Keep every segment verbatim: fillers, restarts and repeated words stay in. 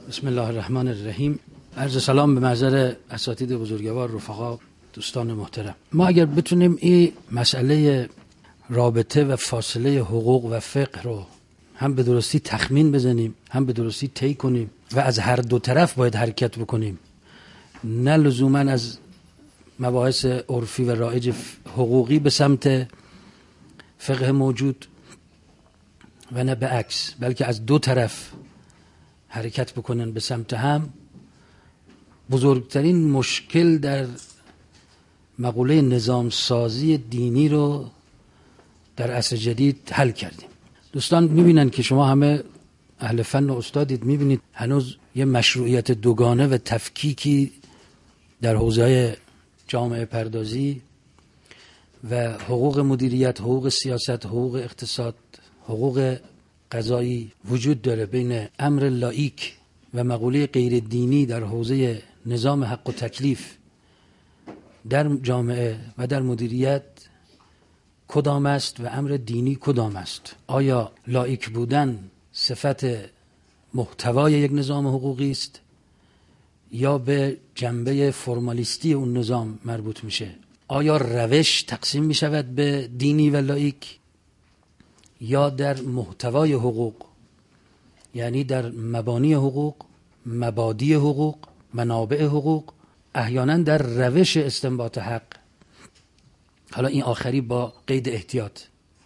بسم الله الرحمن الرحیم. عرض سلام به محضر اساتید بزرگوار، رفقا، دوستان محترم. ما اگر بتونیم این مسئله رابطه و فاصله حقوق و فقه رو هم به درستی تخمین بزنیم، هم به درستی طی کنیم و از هر دو طرف باید حرکت بکنیم، نه لزوما از مباحث عرفی و رایج حقوقی به سمت فقه موجود و نه به عکس، بلکه از دو طرف حرکت بکنن به سمت هم. بزرگترین مشکل در مقوله نظام سازی دینی رو در عصر جدید حل کردیم. دوستان میبینن که شما همه اهل فن و استادید، میبینید هنوز یه مشروعیت دوگانه و تفکیکی در حوزه جامعه پردازی و حقوق مدیریت، حقوق سیاست، حقوق اقتصاد، حقوق قضایی وجود داره بین امر لاییک و مقوله غیر دینی در حوزه نظام حق و تکلیف در جامعه و در مدیریت کدام است و امر دینی کدام است. آیا لاییک بودن صفت محتوای یک نظام حقوقی است یا به جنبه فرمالیستی اون نظام مربوط میشه؟ آیا روش تقسیم میشود به دینی و لاییک یا در محتوای حقوق، یعنی در مبانی حقوق، مبادی حقوق، منابع حقوق، احیانا در روش استنباط حق؟ حالا این آخری با قید احتیاط.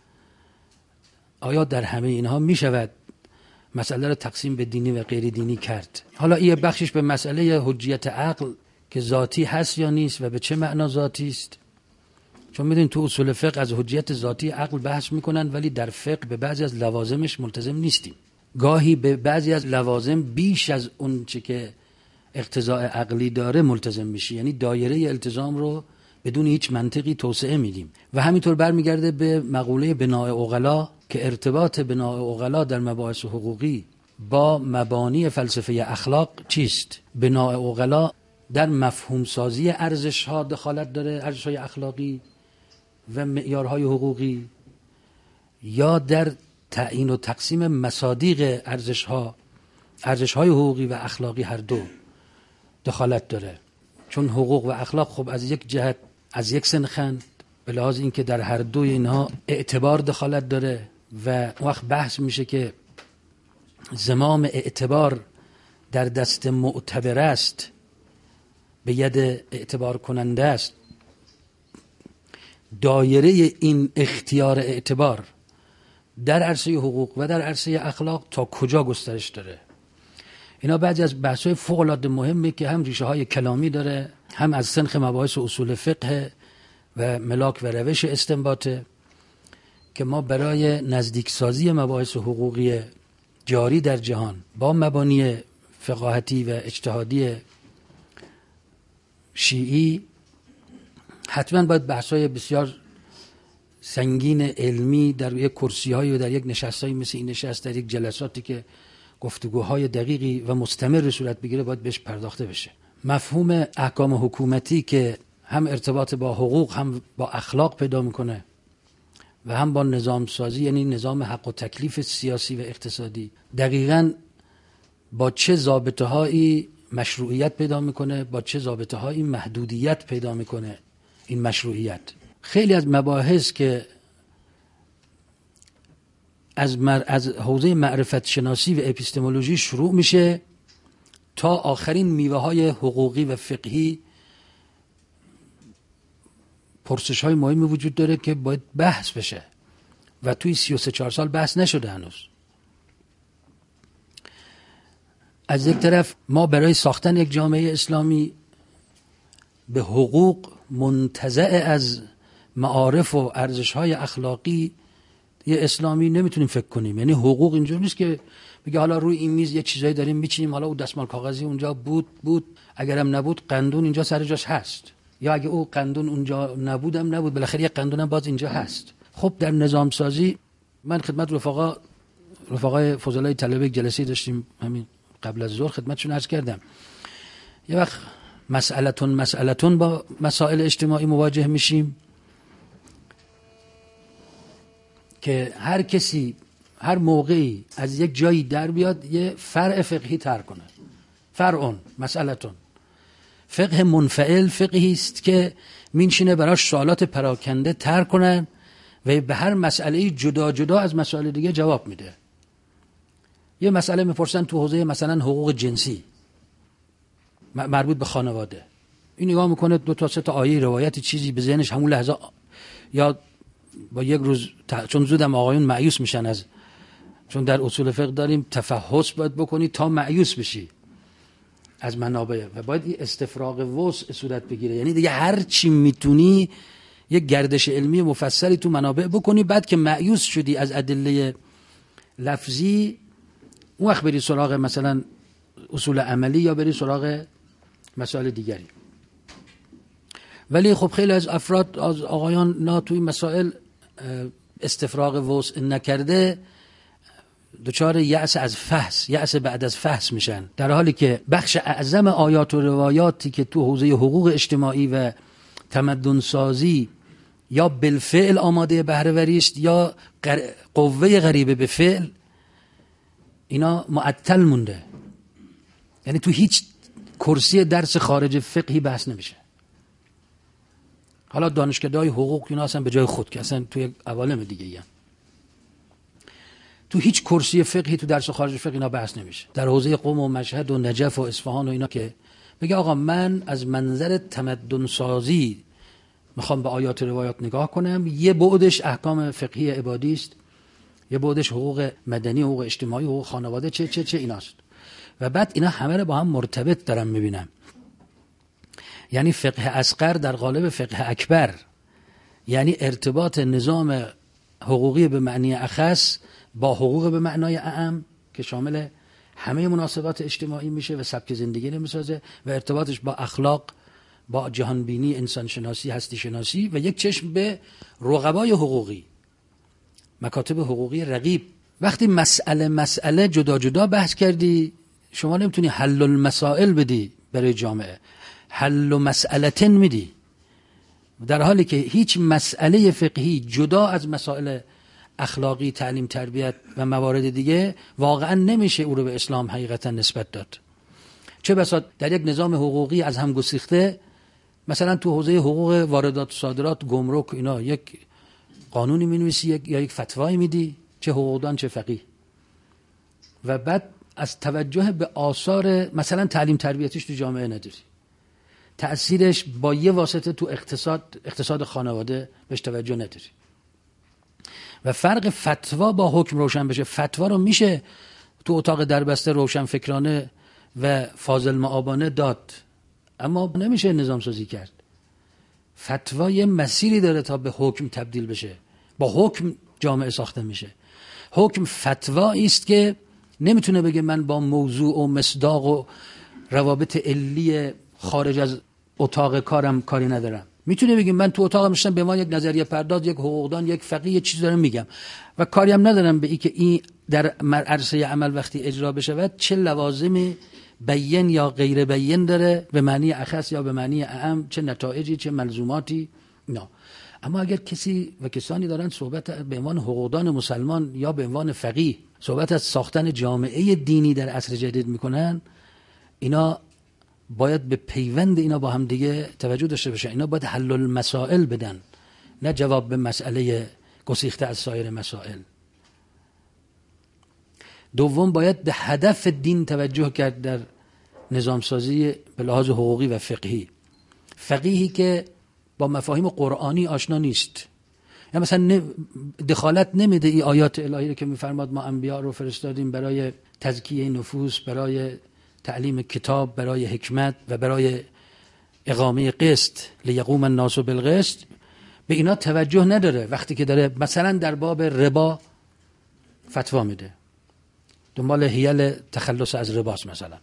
آیا در همه اینها می شود مسئله را تقسیم به دینی و غیر دینی کرد؟ حالا این بخشش به مسئله حجیت عقل که ذاتی هست یا نیست و به چه معنا ذاتی است. چون میدونید تو اصول فقه از حجیت ذاتی عقل بحث میکنن، ولی در فقه به بعضی از لوازمش ملتزم نیستیم. گاهی به بعضی از لوازم بیش از اون چه که اقتضاء عقلی داره ملتزم میشی، یعنی دایره التزام رو بدون هیچ منطقی توسعه میدیم. و همینطور برمیگرده به مقوله بناء عقلا که ارتباط بناء عقلا در مباحث حقوقی با مبانی فلسفه اخلاق چیست. بناء عقلا در مفهوم سازی ارزش ها دخالت داره، ارزش های اخلاقی و معیارهای حقوقی، یا در تعیین و تقسیم مصادیق ارزش ها، ارزش های حقوقی و اخلاقی هر دو دخالت داره. چون حقوق و اخلاق خب از یک جهت از یک سنخند، به لحاظ اینکه در هر دوی اینها اعتبار دخالت داره و وقت بحث میشه که زمام اعتبار در دست معتبر است، به ید اعتبار کننده است. دایره این اختیار اعتبار در عرصه حقوق و در عرصه اخلاق تا کجا گسترش داره؟ اینا بعضی از بحث‌های فوق‌العاده مهمه که هم ریشه های کلامی داره، هم از سنخ مباحث اصول فقه و ملاک و روش استنباطه، که ما برای نزدیکسازی مباحث حقوقی جاری در جهان با مبانی فقاهتی و اجتهادی شیعی حتما باید بحث‌های بسیار سنگین علمی در یک کرسی‌های و در یک نشست‌های مثل این نشست، در یک جلساتی که گفتگوهای دقیقی و مستمر صورت بگیره، باید بهش پرداخته بشه. مفهوم احکام حکومتی که هم ارتباط با حقوق هم با اخلاق پیدا میکنه و هم با نظام سازی، یعنی نظام حق و تکلیف سیاسی و اقتصادی، دقیقاً با چه ضابطه‌هایی مشروعیت پیدا میکنه، با چه ضابطه‌هایی محدودیت پیدا میکنه این مشروعیت. خیلی از مباحث که از, مر... از حوزه معرفت شناسی و اپیستمولوژی شروع میشه تا آخرین میوه های حقوقی و فقهی، پرسش های مهمی وجود داره که باید بحث بشه و توی سی و سه چهار سال بحث نشده هنوز. از یک طرف ما برای ساختن یک جامعه اسلامی به حقوق منتزع از معارف و ارزش های اخلاقی یه اسلامی نمیتونیم فکر کنیم. یعنی حقوق اینجور نیست که بگه حالا روی این میز یه چیزایی داریم میچینیم، حالا اون دستمال کاغذی اونجا بود بود اگرم نبود قندون اینجا سر جاش هست، یا اگه او قندون اونجا نبودم نبود بالاخره یه قندونم باز اینجا هست. خب در نظام سازی من خدمت رفقا رفقای فضلای طلبه جلسه داشتیم همین قبل از ظهر، خدمتشون عرض کردم یه وقت مسئلتون مسئلتون با مسائل اجتماعی مواجه میشیم که هر کسی هر موقعی از یک جایی در بیاد یه فرع فقهی تر کنه. فرعون مسئلتون. فقه منفعل فقهی است که مینشینه براش سوالات پراکنده تر کنن و به هر مسئله جدا جدا از مسائل دیگه جواب میده. یه مسئله میپرسن تو حوزه مثلا حقوق جنسی مربوط به خانواده، این نگاه میکنه دو تا سه تا آیه روایتی چیزی به ذهنش همون لحظه، یا با یک روز ت... چون زودم آقایون مایوس میشن از، چون در اصول فقه داریم تفحص باید بکنی تا مایوس بشی از منابع و باید این استفراغ وسع صورت بگیره، یعنی دیگه هر چی میتونی یک گردش علمی مفصلی تو منابع بکنی، بعد که مایوس شدی از ادله لفظی اون وقت بری سراغ مثلا اصول عملی یا بری سراغ مسائل دیگری. ولی خب خیلی از افراد از آقایان نه توی مسائل استفراغ وسع نکرده دچار یأس از فحص، یأس بعد از فحص میشن، در حالی که بخش اعظم آیات و روایاتی که تو حوزه حقوق اجتماعی و تمدن سازی یا بالفعل آماده بهره‌وری است یا قوه غریبه به فعل، اینا معطل مونده. یعنی تو هیچ کرسی درس خارج فقهی بحث نمیشه. حالا دانشکده‌های حقوق اینا اصلا به جای خود که اصلا توی عوالم دیگه این تو هیچ کرسی فقهی تو درس خارج فقه اینا بحث نمیشه. در حوزه قم و مشهد و نجف و اصفهان و اینا که بگه آقا من از منظر تمدن سازی میخوام به آیات و روایات نگاه کنم، یه بعدش احکام فقهی عبادی است، یه بعدش حقوق مدنی، حقوق اجتماعی، حقوق خانواده، چه چه چه ایناست، و بعد اینا همه رو با هم مرتبط دارم میبینم. یعنی فقه اصغر در قالب فقه اکبر، یعنی ارتباط نظام حقوقی به معنی اخص با حقوق به معنای اعم که شامل همه مناسبات اجتماعی میشه و سبک زندگی رو میسازه، و ارتباطش با اخلاق، با جهانبینی، انسان شناسی، هستی شناسی، و یک چشم به رقبای حقوقی، مکاتب حقوقی رقیب. وقتی مسئله مسئله جدا جدا بحث کردی، شما نمیتونی حل المسائل بدی برای جامعه، حل و مسئلتن میدی، در حالی که هیچ مسئله فقهی جدا از مسائل اخلاقی، تعلیم، تربیت و موارد دیگه واقعا نمیشه او رو به اسلام حقیقتا نسبت داد. چه بسا در یک نظام حقوقی از هم گسیخته، مثلا تو حوزه حقوق واردات و صادرات، گمرک، اینا یک قانونی می‌نویسی یک یا یک فتوایی میدی، چه حقوقدان چه فقیه، و بعد از توجه به آثار مثلا تعلیم تربیتیش تو جامعه نداری، تأثیرش با یه واسطه تو اقتصاد اقتصاد خانواده بهش توجه نداری، و فرق فتوا با حکم روشن بشه. فتوا رو میشه تو اتاق دربسته روشن فکرانه و فاضل معابانه داد، اما نمیشه نظام سازی کرد. فتوا یه مسیری داره تا به حکم تبدیل بشه، با حکم جامعه ساخته میشه. حکم فتوایی است که نمیتونه بگه من با موضوع و مصداق و روابط علی خارج از اتاق کارم کاری ندارم. میتونه بگه من تو اتاقم نشستم به عنوان یک نظریه پرداز، یک حقوقدان، یک فقیه، یه چیز دارم میگم و کاری هم ندارم به این که این در عرصه عمل وقتی اجرا بشه چه لوازم بیان یا غیر بیان داره، به معنی اخص یا به معنی اعم، چه نتایجی چه ملزوماتی. نه. اما اگر کسی و کسانی دارن صحبت به عنوان حقوقدان مسلمان یا به عنوان فقیه صحبت از ساختن جامعه دینی در عصر جدید میکنن، اینا باید به پیوند اینا با هم دیگه توجه داشته باشه. اینا باید حل المسائل بدن، نه جواب به مسئله گسیخته از سایر مسائل. دوم باید به هدف دین توجه کرد در نظام سازی به لحاظ حقوقی و فقهی. فقیهی که با مفاهیم قرآنی آشنا نیست، یا مثلا دخالت نمیده این آیات الهی رو که میفرماد ما انبیا رو فرستادیم برای تزکیه نفوس، برای تعلیم کتاب، برای حکمت و برای اقامه قسط، لیقوم الناس بالقسط، به اینا توجه نداره. وقتی که داره مثلا در باب ربا فتوا میده، دنبال حیل تخلص از رباست مثلا،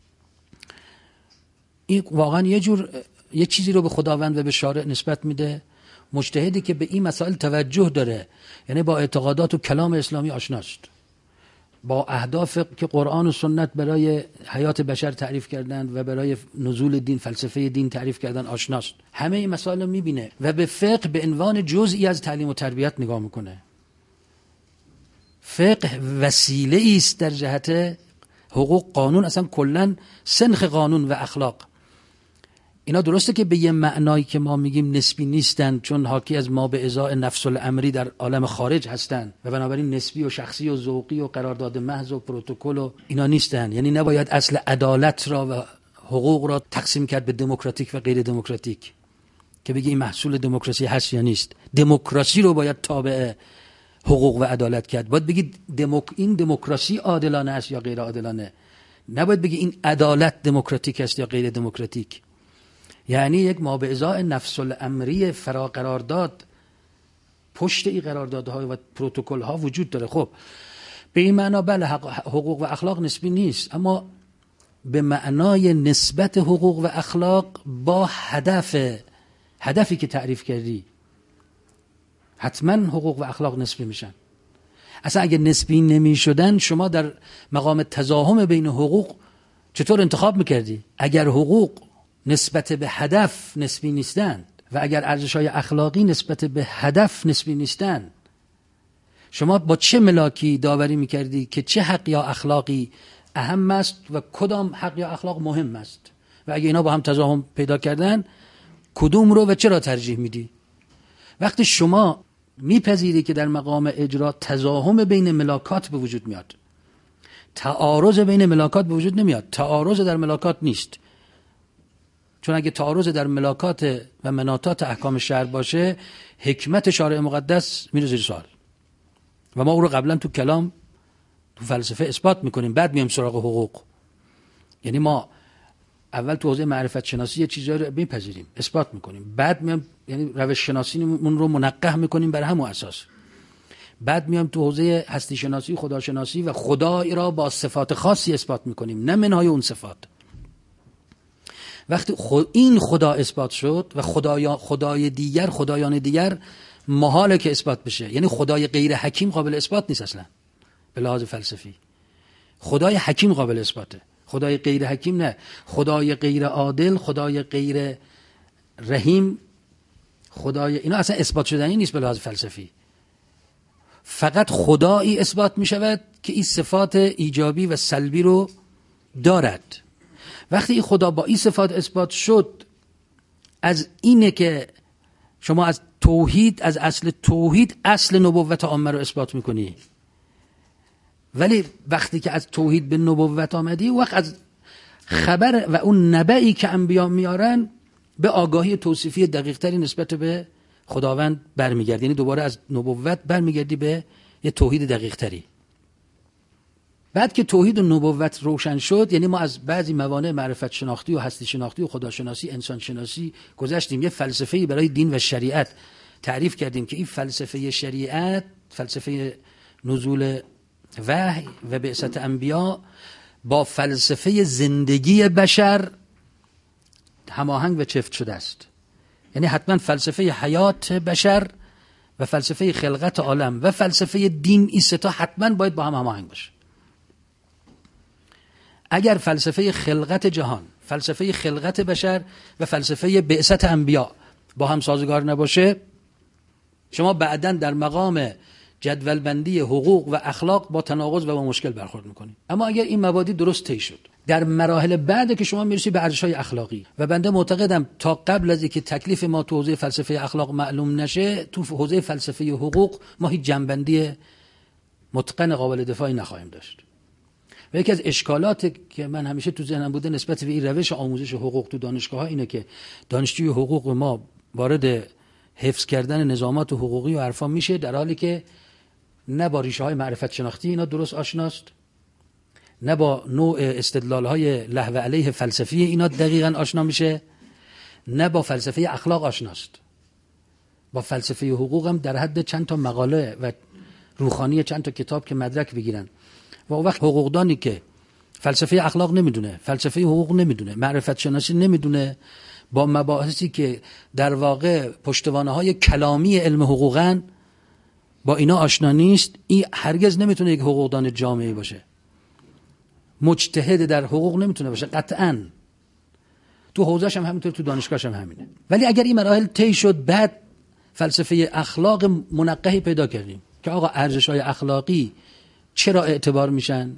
این واقعا یه جور یه چیزی رو به خداوند و به شارع نسبت میده. مجتهدی که به این مسائل توجه داره، یعنی با اعتقادات و کلام اسلامی آشناست، با اهداف که قرآن و سنت برای حیات بشر تعریف کردند و برای نزول دین، فلسفه دین تعریف کردن آشناست، همه این مسائل رو میبینه و به فقه به عنوان جزئی از تعلیم و تربیت نگاه میکنه. فقه وسیله است در جهت حقوق، قانون، اصلا کلا سنخ قانون و اخلاق، اینا درسته که به یه معنایی که ما میگیم نسبی نیستن، چون حاکی از ما به ازای نفس الامری در عالم خارج هستن و بنابراین نسبی و شخصی و ذوقی و قرارداد محض و پروتکل و اینا نیستن. یعنی نباید اصل عدالت را و حقوق را تقسیم کرد به دموکراتیک و غیر دموکراتیک که بگی این محصول دموکراسی هست یا نیست. دموکراسی رو باید تابع حقوق و عدالت کرد. باید بگی دموک... این دموکراسی عادلانه است یا غیر عادلانه. نباید بگی این عدالت دموکراتیک است یا غیر دموکراتیک. یعنی یک ما به ازای نفس الامری فرا قرارداد پشت این قراردادها و پروتکل ها وجود داره. خب به این معنا بله حقوق و اخلاق نسبی نیست، اما به معنای نسبت حقوق و اخلاق با هدف هدفی که تعریف کردی حتما حقوق و اخلاق نسبی میشن. اصلا اگه نسبی نمی شدن شما در مقام تزاحم بین حقوق چطور انتخاب میکردی؟ اگر حقوق نسبت به هدف نسبی نیستند و اگر ارزش‌های اخلاقی نسبت به هدف نسبی نیستند، شما با چه ملاکی داوری میکردی که چه حق یا اخلاقی اهم است و کدام حق یا اخلاق مهم است؟ و اگه اینا با هم تزاحم پیدا کردن کدوم رو و چرا ترجیح میدی؟ وقتی شما میپذیری که در مقام اجرا تزاحم بین ملاکات به وجود میاد، تعارض بین ملاکات به وجود نمیاد، تعارض در ملاکات نیست. چون اگه تعارض در ملاکات و مناطات احکام شرع باشه حکمت شارع مقدس میره زیر سوال و ما او رو قبلا تو کلام تو فلسفه اثبات میکنیم، بعد میام سراغ حقوق. یعنی ما اول تو حوزه معرفت شناسی یه چیزایی رو میپذیریم، اثبات میکنیم، بعد میام یعنی روش شناسیمون رو منقح میکنیم بر همون اساس، بعد میام تو حوزه هستی شناسی، خداشناسی و خدای را با صفات خاصی اثبات میکنیم، نه منهای اون صفات. وقتی خود این خدا اثبات شد و خدای خدای دیگر، خدایان دیگر محاله که اثبات بشه، یعنی خدای غیر حکیم قابل اثبات نیست اصلا به لحاظ فلسفی. خدای حکیم قابل اثباته، خدای غیر حکیم نه. خدای غیر عادل، خدای غیر رحیم، خدای اینا اصلا اثبات شدنی نیست به لحاظ فلسفی. فقط خدایی اثبات می شود که این صفات ایجابی و سلبی رو دارد. وقتی این خدا با این صفات اثبات شد، از اینه که شما از توحید، از اصل توحید اصل نبوت عامه رو اثبات میکنی. ولی وقتی که از توحید به نبوت آمدی، وقت از خبر و اون نبعی که انبیا میارن به آگاهی توصیفی دقیق تری نسبت به خداوند برمیگردی. یعنی دوباره از نبوت برمیگردی به یه توحید دقیق تری. بعد که توحید و نبوت روشن شد، یعنی ما از بعضی موانع معرفت شناختی و هستی شناختی و خداشناسی، انسان شناسی گذشتیم، یه فلسفه‌ای برای دین و شریعت تعریف کردیم که این فلسفه شریعت، فلسفه نزول وحی و بعثت انبیا با فلسفه زندگی بشر هماهنگ و چفت شده است. یعنی حتما فلسفه حیات بشر و فلسفه خلقت عالم و فلسفه دین، این سه تا حتما باید با هم هماهنگ باشه. اگر فلسفه خلقت جهان، فلسفه خلقت بشر و فلسفه بعثت انبیا با هم سازگار نباشه، شما بعداً در مقام جدول بندی حقوق و اخلاق با تناقض و با مشکل برخورد میکنید. اما اگر این مبادی درست طی شد، در مراحل بعد که شما میرسی به ارزش‌های اخلاقی، و بنده معتقدم تا قبل از اینکه تکلیف ما تو حوزه فلسفه اخلاق معلوم نشه، تو حوزه فلسفه حقوق ما هیچ جنبندی متقن قابل دفاعی نخواهیم داشت. و یکی از اشکالات که من همیشه تو ذهنم بوده نسبت به این روش آموزش حقوق تو دانشگاه‌ها اینه که دانشجوی حقوق ما وارد حفظ کردن نظامات حقوقی و عرفان میشه، در حالی که نه با ریشه‌های معرفت شناختی اینا درست آشناست، نه با نوع استدلال‌های لهو علیه فلسفی اینا دقیقاً آشنا میشه، نه با فلسفه اخلاق آشناست. با فلسفه حقوق هم در حد چند تا مقاله و روخانی چند تا کتاب که مدرک بگیرن. و اون وقت حقوقدانی که فلسفه اخلاق نمیدونه، فلسفه حقوق نمیدونه، معرفت شناسی نمیدونه، با مباحثی که در واقع پشتوانه‌های کلامی علم حقوقن، با اینا آشنا نیست، این هرگز نمیتونه یک حقوقدان جامعی باشه. مجتهد در حقوق نمیتونه باشه قطعاً. تو حوزه‌ش هم همینطور، تو دانشگاهش هم همینه. ولی اگر این مراحل طی شد، بعد فلسفه اخلاق منقحی پیدا کردیم که آقا ارزش‌های اخلاقی چرا اعتبار میشن؟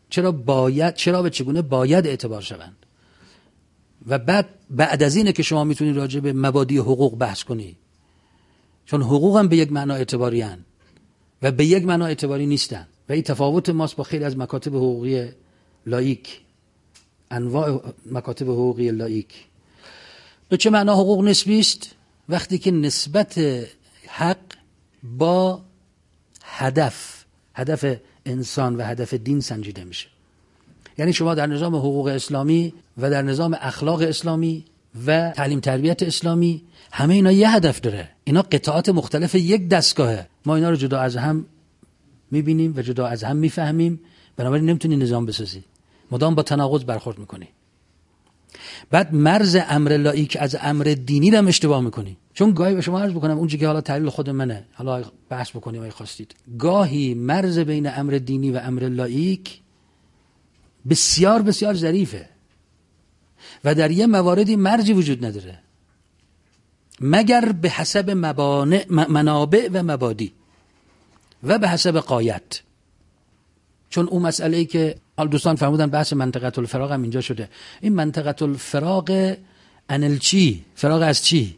چرا باید، چرا به چگونه باید اعتبار شوند. و بعد بعد از اینه که شما میتونید راجع به مبادی حقوق بحث کنی، چون حقوق هم به یک معنا اعتباری هن و به یک معنا اعتباری نیستن. و این تفاوت ماست با خیلی از مکاتب حقوقی لاییک، انواع مکاتب حقوقی لاییک. به چه معنا حقوق نسبی است؟ وقتی که نسبت حق با هدف هدف انسان و هدف دین سنجیده میشه. یعنی شما در نظام حقوق اسلامی و در نظام اخلاق اسلامی و تعلیم تربیت اسلامی همه اینا یه هدف داره، اینا قطعات مختلف یک دستگاهه. ما اینا رو جدا از هم میبینیم و جدا از هم میفهمیم، بنابراین نمیتونی نظام بسازی، مدام با تناقض برخورد میکنی. بعد مرز امر لاییک از امر دینی رو اشتباه میکنی. چون گاهی به شما عرض بکنم اونجا که حالا تحلیل خود منه، حالا بحث بکنیم اگه خواستید، گاهی مرز بین امر دینی و امر لاییک بسیار بسیار ظریفه و در یه مواردی مرجی وجود نداره مگر به حسب مبانع، منابع و مبادی و به حسب غایت. چون اون مسئله‌ای که دوستان فرمودن بحث منطقه الفراغ هم اینجا شده، این منطقه الفراغ انل چی؟ فراغ از چی؟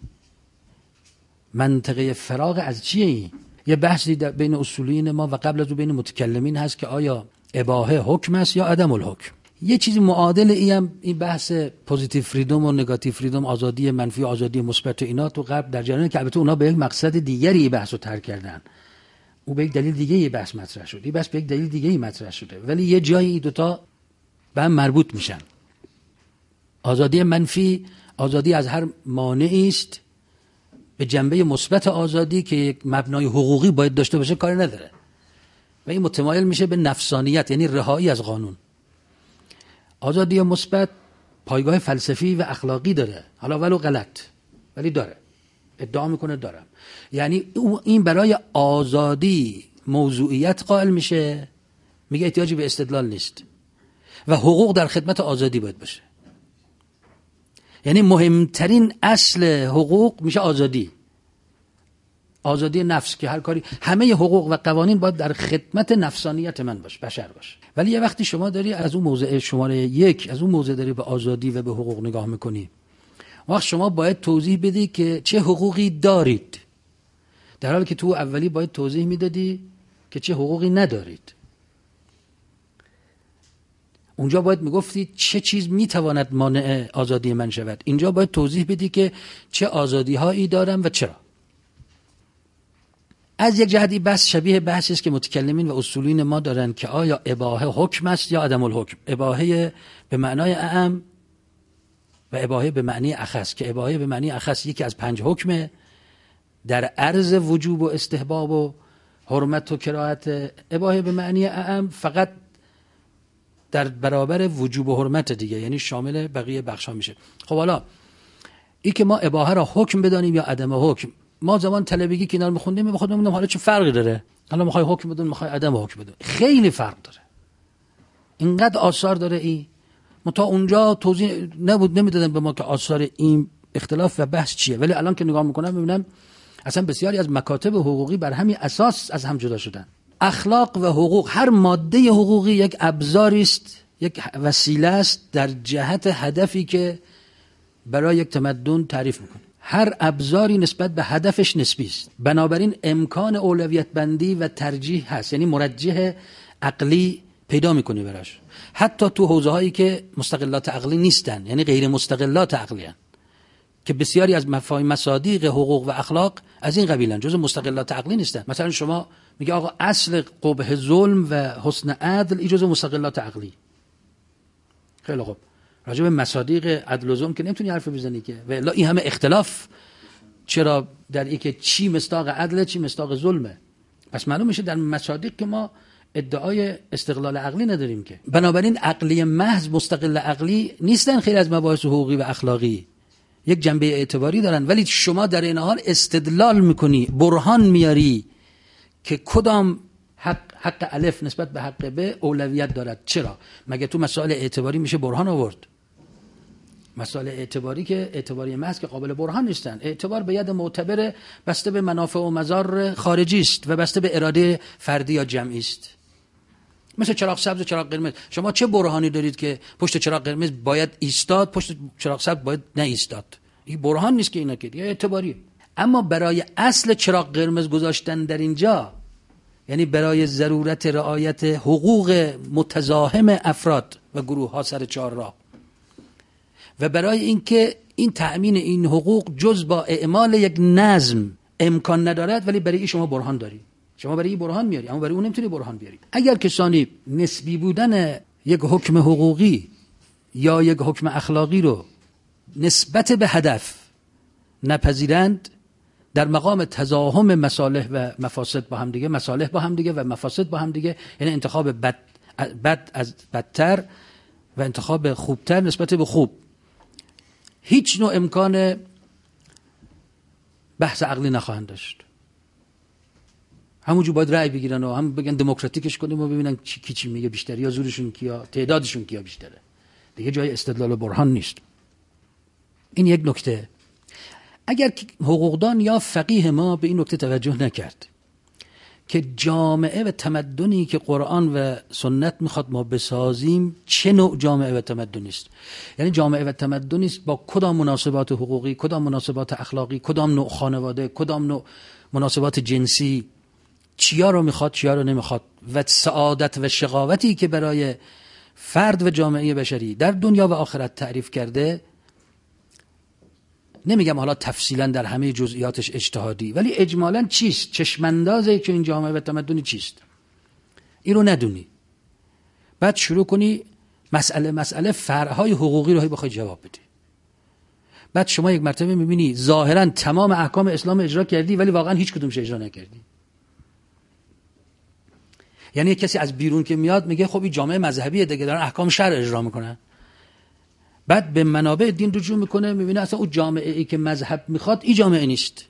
منطقه فراغ از چیه؟ این یه بحثی بین اصولین ما و قبل از اون بین متکلمین هست که آیا اباحه حکم است یا عدم الحکم. یه چیزی معادل ای هم این بحث پوزیتیو فریدم و نگاتیو فریدم، آزادی منفی و آزادی مثبت و اینا تو غرب در جریانه، که البته اونا به یک مقصد دیگری بحثو ترک کردن، او به یک دلیل دیگه ای بحث مطرح شد، این بحث به یک دلیل دیگه ای مطرح شده، ولی یه جایی دو تا به هم مربوط میشن. آزادی منفی آزادی از هر مانعی است، به جنبه مثبت آزادی که یک مبنای حقوقی باید داشته باشه کاری نداره و این متمایل میشه به نفسانیت، یعنی رهایی از قانون. آزادی مثبت پایگاه فلسفی و اخلاقی داره، حالا ولو غلط ولی داره، ادعا میکنه دارم. یعنی این برای آزادی موضوعیت قائل میشه، میگه احتیاجی به استدلال نیست و حقوق در خدمت آزادی باید باشه. یعنی مهمترین اصل حقوق میشه آزادی، آزادی نفس، که هر کاری، همه حقوق و قوانین باید در خدمت نفسانیت من باشه، بشر باشه. ولی یه وقتی شما داری از اون موضع شماره یک، از اون موضع داری به آزادی و به حقوق نگاه میکنی، وقت شما باید توضیح بدی که چه حقوقی دارید، در حالی که تو اولی باید توضیح میدادی که چه حقوقی ندارید. اونجا باید میگفتی چه چیز میتواند مانع آزادی من شود، اینجا باید توضیح بدی که چه آزادی هایی دارم و چرا. از یک جهتی بحث شبیه بحثی است که متکلمین و اصولین ما دارن که آیا اباحه حکم است یا عدم الحکم. اباحه به معنای اعم و اباحه به معنی اخص، که اباحه به معنی اخص یکی از پنج حکمه در عرض وجوب و استحباب و حرمت و کراهت. اباحه به معنی اعم فقط در برابر وجوب و حرمت دیگه، یعنی شامل بقیه بخشا میشه. خب حالا این که ما اباحه را حکم بدانیم یا عدم حکم، ما زمان طلبگی که اینا رو می‌خوندیم می‌خوندیم ببینیم حالا چه فرقی داره، حالا می‌خوای حکم بدون می‌خوای عدم حکم بدون، خیلی فرق داره، اینقدر آثار داره. این ما تا اونجا توضیح نبود، نمیدادن به ما که آثار این اختلاف و بحث چیه، ولی الان که نگاه می‌کنم می‌بینم اصلا بسیاری از مکاتب حقوقی بر همین اساس از هم جدا شدن. اخلاق و حقوق، هر ماده حقوقی یک ابزاری است، یک وسیله است در جهت هدفی که برای یک تمدن تعریف می‌کنه. هر ابزاری نسبت به هدفش نسبی است، بنابراین امکان اولویت بندی و ترجیح هست، یعنی مرجح عقلی پیدا میکنی براش، حتی تو حوزه هایی که مستقلات عقلی نیستن، یعنی غیر مستقلات عقلی هن. که بسیاری از مفاهیم مصادیق حقوق و اخلاق از این قبیلن، جزء مستقلات عقلی نیستن. مثلا شما میگه آقا اصل قبح ظلم و حسن عدل این جزء مستقلات عقلی. خیلی خوب، راجع به مصادیق عدل و ظلم که نمیتونی حرف بزنی که، و الا این همه اختلاف چرا در این که چی مصداق عدل چی مصداق ظلمه. پس معلوم میشه در مصادیق که ما ادعای استقلال عقلی نداریم که. بنابراین عقلی محض مستقل عقلی نیستن، خیلی از مباحث حقوقی و اخلاقی یک جنبه اعتباری دارن، ولی شما در این حال استدلال میکنی، برهان میاری که کدام حق حق الف نسبت به حق ب اولویت دارد. چرا؟ مگه تو مسائل اعتباری میشه برهان آورد؟ مسائل اعتباری که اعتباری محض که قابل برهان نیستن. اعتبار به ید معتبر بسته به منافع و مضار خارجی است و بسته به اراده فردی یا جمعی است. مثل چراغ سبز و چراغ قرمز. شما چه برهانی دارید که پشت چراغ قرمز باید ایستاد، پشت چراغ سبز باید نه ایستاد؟ این برهان نیست که اینا که یه اعتباریه. اما برای اصل چراغ قرمز گذاشتن در اینجا، یعنی برای ضرورت رعایت حقوق متزاحم افراد و گروه ها سر چهار راه و برای اینکه این تأمین این حقوق جز با اعمال یک نظم امکان ندارد، ولی برای این شما برهان داری. شما برای این برهان میاری، اما برای اون نمیتونی برهان بیاری. اگر کسانی نسبی بودن یک حکم حقوقی یا یک حکم اخلاقی رو نسبت به هدف نپذیرند، در مقام تزاحم مصالح و مفاسد با هم دیگه، مصالح با هم دیگه و مفاسد با هم دیگه، یعنی انتخاب بد, بد از بدتر و انتخاب خوبتر نسبت به خوب، هیچ نوع امکان بحث عقلی نخواهند داشت. همونجور باید رأی بگیرن و هم بگن دموکراتیکش کنیم و ببینن کی کی چی میگه بیشتر، یا زورشون کیا، تعدادشون کیا بیشتره. دیگه جای استدلال و برهان نیست. این یک نکته. اگر حقوقدان یا فقیه ما به این نکته توجه نکرد که جامعه و تمدنی که قرآن و سنت میخواد ما بسازیم چه نوع جامعه و تمدنی است، یعنی جامعه و تمدنی است با کدام مناسبات حقوقی، کدام مناسبات اخلاقی، کدام نوع خانواده، کدام نوع مناسبات جنسی، چیا رو میخواد چیا رو نمیخواد، و سعادت و شقاوتی که برای فرد و جامعه بشری در دنیا و آخرت تعریف کرده. نمیگم حالا تفصیلا در همه جزئیاتش اجتهادی، ولی اجمالا چیست؟ چشماندازه که این جامعه و تمدنی چیست، این رو ندونی، بعد شروع کنی مسئله مسئله فرعهای حقوقی رو بخوای جواب بدی. بعد شما یک مرتبه میبینی ظاهرا تمام احکام اسلام اجرا کردی ولی واقعا هیچ کدومش اجرا نکردی. یعنی کسی از بیرون که میاد میگه خب این جامعه مذهبیه دیگه، دارن احکام شرع اجرا میکنن. بعد به منابع دین رجوع میکنه، میبینه اصلا اون جامعه ای که مذهب میخواد این جامعه نیست.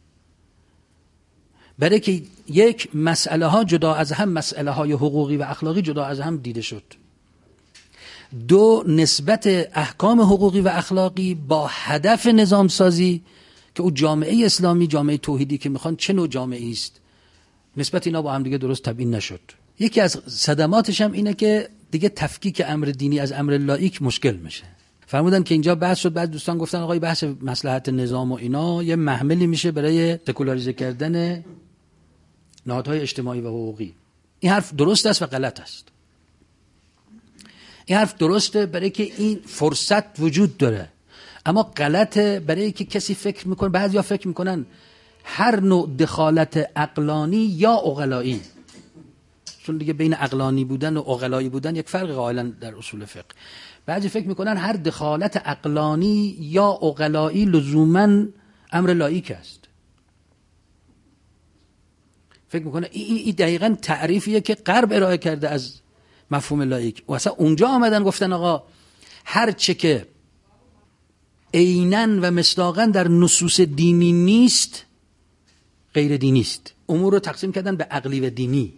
برای که یک، مسئله ها جدا از هم، مسئله های حقوقی و اخلاقی جدا از هم دیده شد. دو، نسبت احکام حقوقی و اخلاقی با هدف نظام سازی که اون جامعه اسلامی، جامعه توحیدی که میخوان چه نوع جامعه است، نسبت اینا با هم دیگه درست تبیین نشد. یکی از صدماتش هم اینه که دیگه تفکیک امر دینی از امر لاییک مشکل میشه. فرمودن که اینجا بحث شد، بعد دوستان گفتن آقای بحث مصلحت نظام و اینا یه محملی میشه برای سکولاریزه کردن نهادهای اجتماعی و حقوقی. این حرف درست است و غلط است. این حرف درسته برای که این فرصت وجود داره، اما غلطه برای که کسی فکر میکنه، بعضیا فکر میکنن هر نوع دخالت عقلانی یا عقلایی، چون دیگه بین عقلانی بودن و عقلایی بودن یک فرق قائلن در اصول فقه. بعضی فکر میکنن هر دخالت عقلانی یا عقلایی لزوما امر لاییک است. فکر میکنه این ای دقیقاً تعریفیه که غرب ارائه کرده از مفهوم لاییک. و اصلا اونجا آمدن گفتن آقا هر چه که عیناً و مصداقاً در نصوص دینی نیست غیر دینی است. امور رو تقسیم کردن به عقلی و دینی،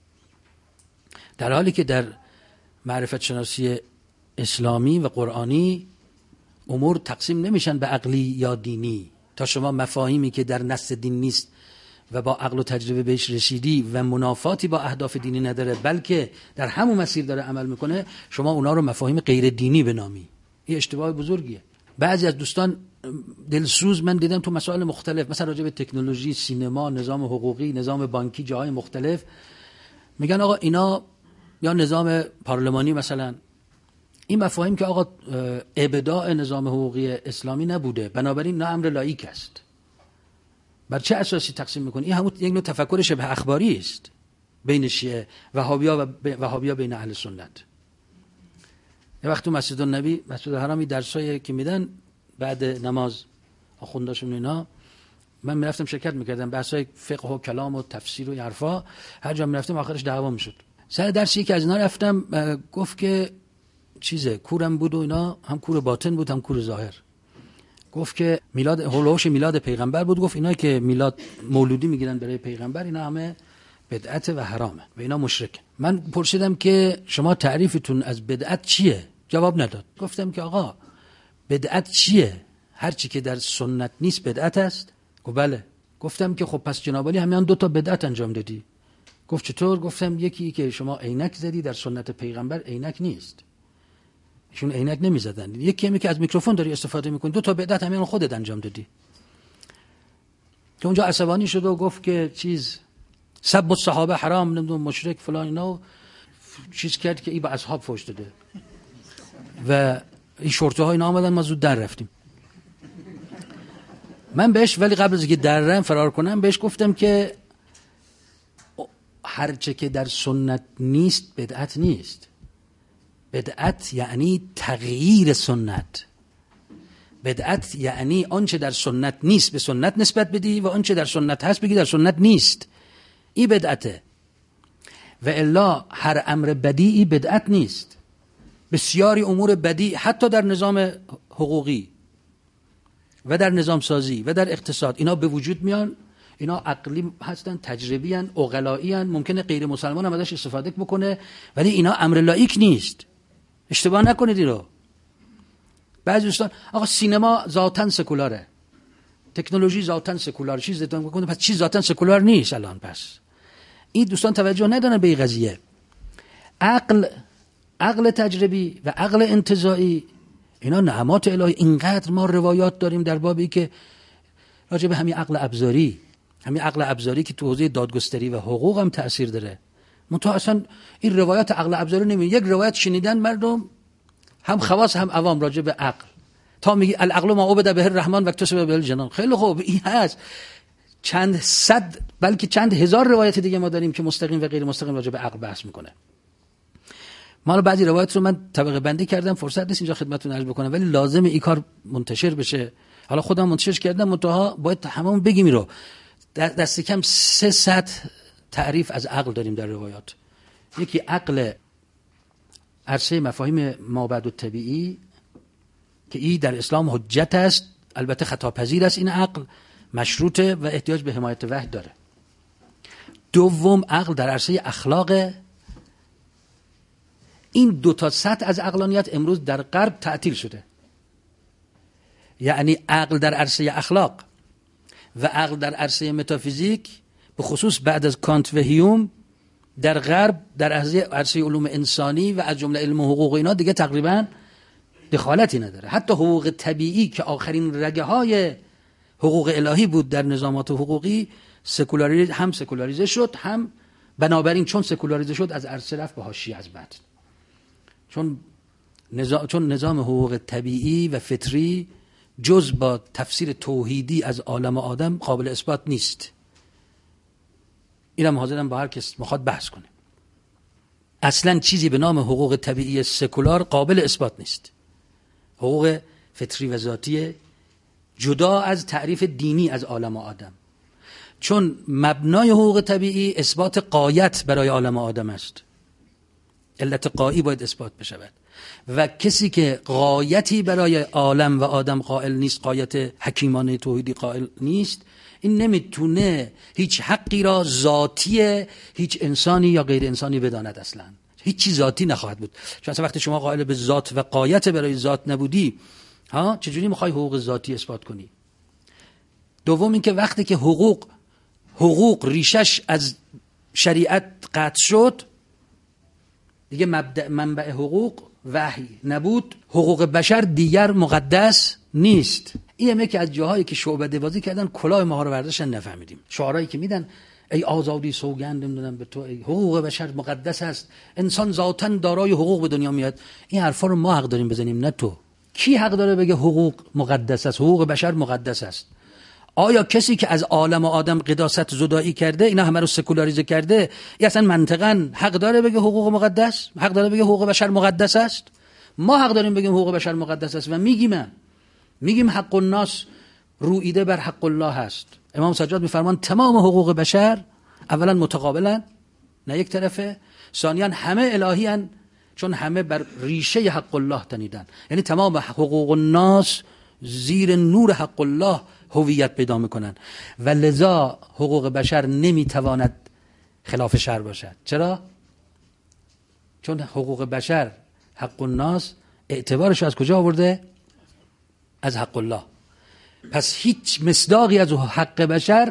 در حالی که در معرفت شناسی اسلامی و قرآنی امور تقسیم نمیشن به عقلی یا دینی. تا شما مفاهیمی که در نص دین نیست و با عقل و تجربه بهش رسیدی و منافاتی با اهداف دینی نداره بلکه در همون مسیر داره عمل میکنه، شما اونا رو مفاهیم غیر دینی بنامی. این اشتباه بزرگیه. بعضی از دوستان دلسوز من دیدم تو مسائل مختلف، مثلا راجع به تکنولوژی، سینما، نظام حقوقی، نظام بانکی، جاهای مختلف، میگن آقا اینا، یا نظام پارلمانی مثلا، این مفاهیم که آقا ابداع نظام حقوقی اسلامی نبوده، بنابراین نه امر لاییک است. بر چه اساسی تقسیم میکنی؟ این همون یک نوع تفکر شبه اخباری است بین شیعه، وهابیا و وهابیا بین اهل سنت. یه وقت تو مسجد النبی، مسجد الحرام، درسایی که میدن بعد نماز آخونداشون اینا، من میرفتم شرکت میکردم، بحثای فقه و کلام و تفسیر و حرفا، هر جا میرفتم آخرش دعوا میشد. سر درس یکی از اینا رفتم، گفت که چیزه کورم بود و اینا، هم کور باطن بود هم کور ظاهر. گفت که میلاد هولوش میلاد پیغمبر بود. گفت اینا که میلاد مولودی میگیرن برای پیغمبر اینا همه بدعت و حرامه و اینا مشرکن. من پرسیدم که شما تعریفتون از بدعت چیه؟ جواب نداد. گفتم که آقا بدعت چیه؟ هر چی که در سنت نیست بدعت است؟ گفت بله. گفتم که خب پس جناب علی همیان دو تا بدعت انجام دادی. گفت چطور؟ گفتم یکی که شما عینک زدی در سنت پیغمبر عینک نیست، ایشون عینک نمیزدن. یکی همی که از میکروفون داری استفاده میکنی، دو تا بدعت همین خودت انجام دادی. که اونجا عصبانی شد و گفت که چیز سب الصحابه حرام، نمیدونم مشرک فلان اینا، چیز کرد که ای با اصحاب فوش داده و این شورته های اینا آمدن، ما زود در رفتیم. من بهش ولی قبل از اینکه درم فرار کنم بهش گفتم که هرچه که در سنت نیست بدعت نیست. بدعت یعنی تغییر سنت. بدعت یعنی آنچه در سنت نیست به سنت نسبت بدی و آنچه در سنت هست بگی در سنت نیست. این بدعته. و الا هر امر بدیعی بدعت نیست. بسیاری امور بدیع حتی در نظام حقوقی و در نظام سازی و در اقتصاد اینا به وجود میان، اینا عقلی هستن، تجربی هستن، عقلایی هستن، ممکنه غیر مسلمان هم ازش استفاده بکنه، ولی اینا امر لایق نیست. اشتباه نکنید اینو. بعضی دوستان آقا سینما ذاتاً سکولاره، تکنولوژی ذاتاً سکولاره، چیز ذاتاً بکنه پس چیز ذاتاً سکولار نیست. الان پس این دوستان توجه ندارن به این قضیه. عقل، عقل تجربی و عقل انتزاعی اینا نعمات الهی. اینقدر ما روایات داریم در بابی که راجع به همین عقل ابزاری، همین عقل ابزاری که تو حوزه دادگستری و حقوق هم تأثیر داره. منتها اصلا این روایات عقل ابزاری نمیدونی. یک روایت شنیدن مردم هم خواص هم عوام راجع به عقل، تا میگی العقل ما عبد به الرحمن و اکتسب به الجنان. خیلی خوب، این هست. چند صد بلکه چند هزار روایت دیگه ما داریم که مستقیم و غیر مستقیم راجع به عقل بحث میکنه. ما بعضی روایت رو من طبقه بندی کردم، فرصت نیست اینجا خدمتتون عرض بکنم، ولی لازم این کار منتشر بشه. حالا خودم منتشر کردم، منتها باید همون بگیم رو. دست کم سه صد تعریف از عقل داریم در روایات. یکی عقل عرصه مفاهیم مابعد الطبیعی که این در اسلام حجت است، البته خطاپذیر است. این عقل مشروطه و احتیاج به حمایت وحی داره. دوم عقل در عرصه اخلاق. این دو تا سطح از عقلانیت امروز در غرب تعطیل شده. یعنی عقل در عرصه اخلاق و عقل در عرصه متافیزیک، به خصوص بعد از کانت و هیوم در غرب در عرصه علوم انسانی و از جمله علم حقوق اینا دیگه تقریبا دخالتی نداره. حتی حقوق طبیعی که آخرین رگه های حقوق الهی بود در نظامات حقوقی، سکولاریزه هم سکولاریزه شد، هم بنابراین چون سکولاریزه شد از عرصه رفت به حاشیه از بعد. چون نظام چون نظام حقوق طبیعی و فطری جز با تفسیر توحیدی از عالم آدم قابل اثبات نیست. اینم حاضرم با هر کس مخواد بحث کنه. اصلا چیزی به نام حقوق طبیعی سکولار قابل اثبات نیست. حقوق فطری و ذاتی جدا از تعریف دینی از عالم آدم، چون مبنای حقوق طبیعی اثبات غایت برای عالم آدم است. علت غایی باید اثبات بشود و کسی که غایتی برای عالم و آدم قائل نیست، غایت حکیمانه توحیدی قائل نیست، این نمیتونه هیچ حقی را ذاتی هیچ انسانی یا غیر انسانی بداند. اصلا هیچ چیز ذاتی نخواهد بود. چون اصلا وقتی شما قائل به ذات و غایت برای ذات نبودی، ها چجوری میخوای حقوق ذاتی اثبات کنی؟ دوم این که وقتی که حقوق حقوق ریشش از شریعت قطع شد، دیگه مبدأ منبع حقوق وحی نبود، حقوق بشر دیگر مقدس نیست. این همه که از جاهایی که شعبده بازی کردن کلاه ما رو برداشتن نفهمیدیم. شعارهایی که میدن ای آزادی سوگند نمیدونم به تو، ای حقوق بشر مقدس است، انسان ذاتاً دارای حقوق به دنیا میاد. این حرفا رو ما حق داریم بزنیم، نه تو. کی حق داره بگه حقوق مقدس است، حقوق بشر مقدس است؟ آیا کسی که از عالم و آدم قداست زدایی کرده، اینا همه رو سکولاریزه کرده، این اصلا منطقاً حق داره بگه حقوق مقدس؟ حق داره بگه حقوق بشر مقدس است؟ ما حق داریم بگیم حقوق بشر مقدس است و میگیم میگیم حق الناس رویده بر حق الله هست. امام سجاد میفرمان تمام حقوق بشر اولا متقابلا، نه یک طرفه، ثانیاً همه الهیان، چون همه بر ریشه حق الله تنیدن. یعنی تمام حقوق الناس زیر نور حق الله هویت پیدا میکنن و لذا حقوق بشر نمیتواند خلاف شرع باشد. چرا؟ چون حقوق بشر حق الناس اعتبارش از کجا آورده؟ از حق الله. پس هیچ مصداقی از حق بشر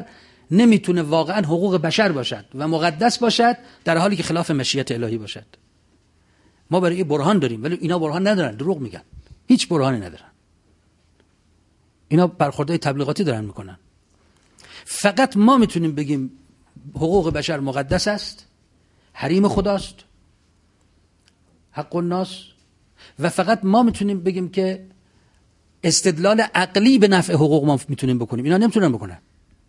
نمیتونه واقعا حقوق بشر باشد و مقدس باشد در حالی که خلاف مشیت الهی باشد. ما برای برهان داریم ولی اینا برهان ندارن، دروغ میگن، هیچ برهانی ندارن. اینا برخوردهای تبلیغاتی دارن میکنن. فقط ما میتونیم بگیم حقوق بشر مقدس است، حریم خداست، حق الناس، و فقط ما میتونیم بگیم که استدلال عقلی به نفع حقوق ما میتونیم بکنیم. اینا نمیتونن بکنن.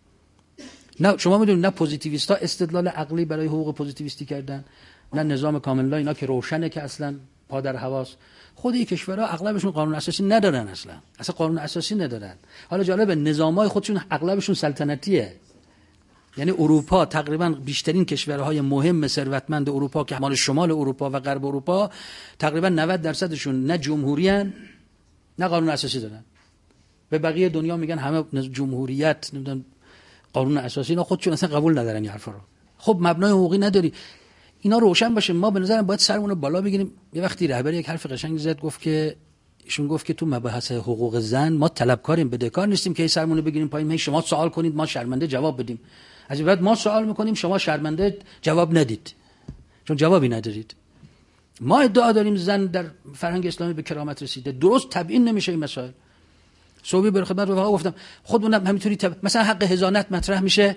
نه شما میدونید نه پوزیتیویستا استدلال عقلی برای حقوق پوزیتیویستی کردن، نه نظام کامل لا، اینا که روشنه که اصلا پا در هواست. خود این کشورها اغلبشون قانون اساسی ندارن، اصلا اصلا قانون اساسی ندارن. حالا جالبه نظامای خودشون اغلبشون سلطنتیه. یعنی اروپا تقریبا بیشترین کشورهای مهم ثروتمند اروپا که مال شمال اروپا و غرب اروپا تقریبا نود درصدشون نه جمهوری ان نه قانون اساسی دارن. به بقیه دنیا میگن همه جمهوریت، نمیدونم قانون اساسی، اینا خودشون اصلا قبول ندارن این حرفا رو. خب مبنای حقوقی نداری. اینا روشن باشه. ما به نظرم باید سرمون رو بالا بگیریم. یه وقتی رهبر یک حرف قشنگ زد، گفت که ایشون گفت که تو مباحث حقوق زن ما طلبکاریم، بدهکار نیستیم که سرمون رو بگیریم پایین، شما سوال کنید ما شرمنده جواب بدیم. از این بعد ما سوال میکنیم شما شرمنده جواب ندید چون جوابی ندارید. ما ادعا داریم زن در فرهنگ اسلامی به کرامت رسیده. درست تبیین نمیشه این مسائل. صوبی بر خدمت رفقا گفتم خودمونم همینطوری تب... مثلا حق حضانت مطرح میشه،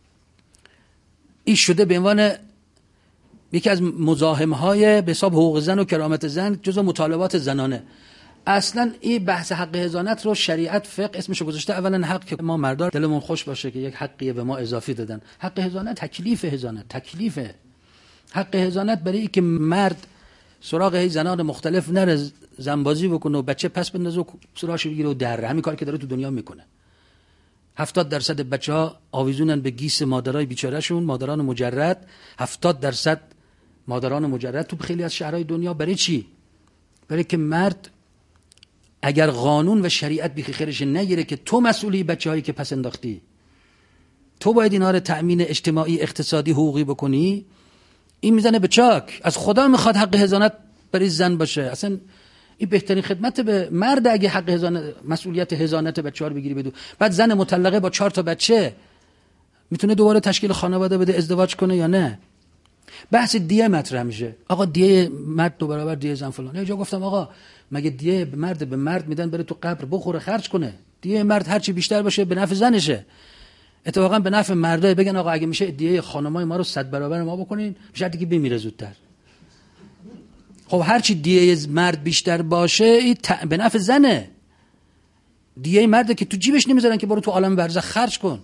این شده به عنوان یکی از مزاحم‌های به حساب حقوق زن و کرامت زن جزو مطالبات زنانه. اصلا این بحث حق حضانت رو شریعت فقه اسمش گذاشته اولا حق که ما مردار دلمون خوش باشه که یک حقیه به ما اضافی دادن. حق حضانت تکلیف حضانت تکلیفه. حق حضانت برای اینکه مرد سراغ هی زنان مختلف نره زنبازی بکنه و بچه پس بندازه و سراغش بگیره و در همین کاری که داره تو دنیا میکنه. هفتاد درصد بچه‌ها آویزونن به گیس مادرای بیچارهشون، مادران مجرد. هفتاد درصد مادران مجرد تو خیلی از شهرهای دنیا. برای چی؟ برای که مرد اگر قانون و شریعت بیخی خیرش نگیره که تو مسئولی بچه‌هایی که پس انداختی، تو باید اینا رو تأمین اجتماعی اقتصادی حقوقی بکنی، این میزنه به چاک. از خدا میخواد حق حضانت برای زن باشه. اصلا این بهترین خدمت به مرد. اگه حق حضانت مسئولیت حضانت بچه‌ها رو بگیری بدو، بعد زن مطلقه با چهار تا بچه میتونه دوباره تشکیل خانواده بده، ازدواج کنه یا نه؟ بحث دیه مطرح میشه. آقا دیه مرد دو برابر دیه زن فلان. یه جا گفتم آقا مگه دیه مرد به مرد میدن بره تو قبر بخوره خرج کنه؟ دیه مرد هر چی بیشتر باشه به نفع زنشه. اتفاقا به نفع مردای بگن آقا اگه میشه دیه خانمای ما رو صد برابر ما بکنین، میشه دیگه بمیره زودتر. خب هر چی دیه مرد بیشتر باشه این ت... به نفع زنه. دیه مرد که تو جیبش نمیذارن که برو تو عالم برزخ خرج کن.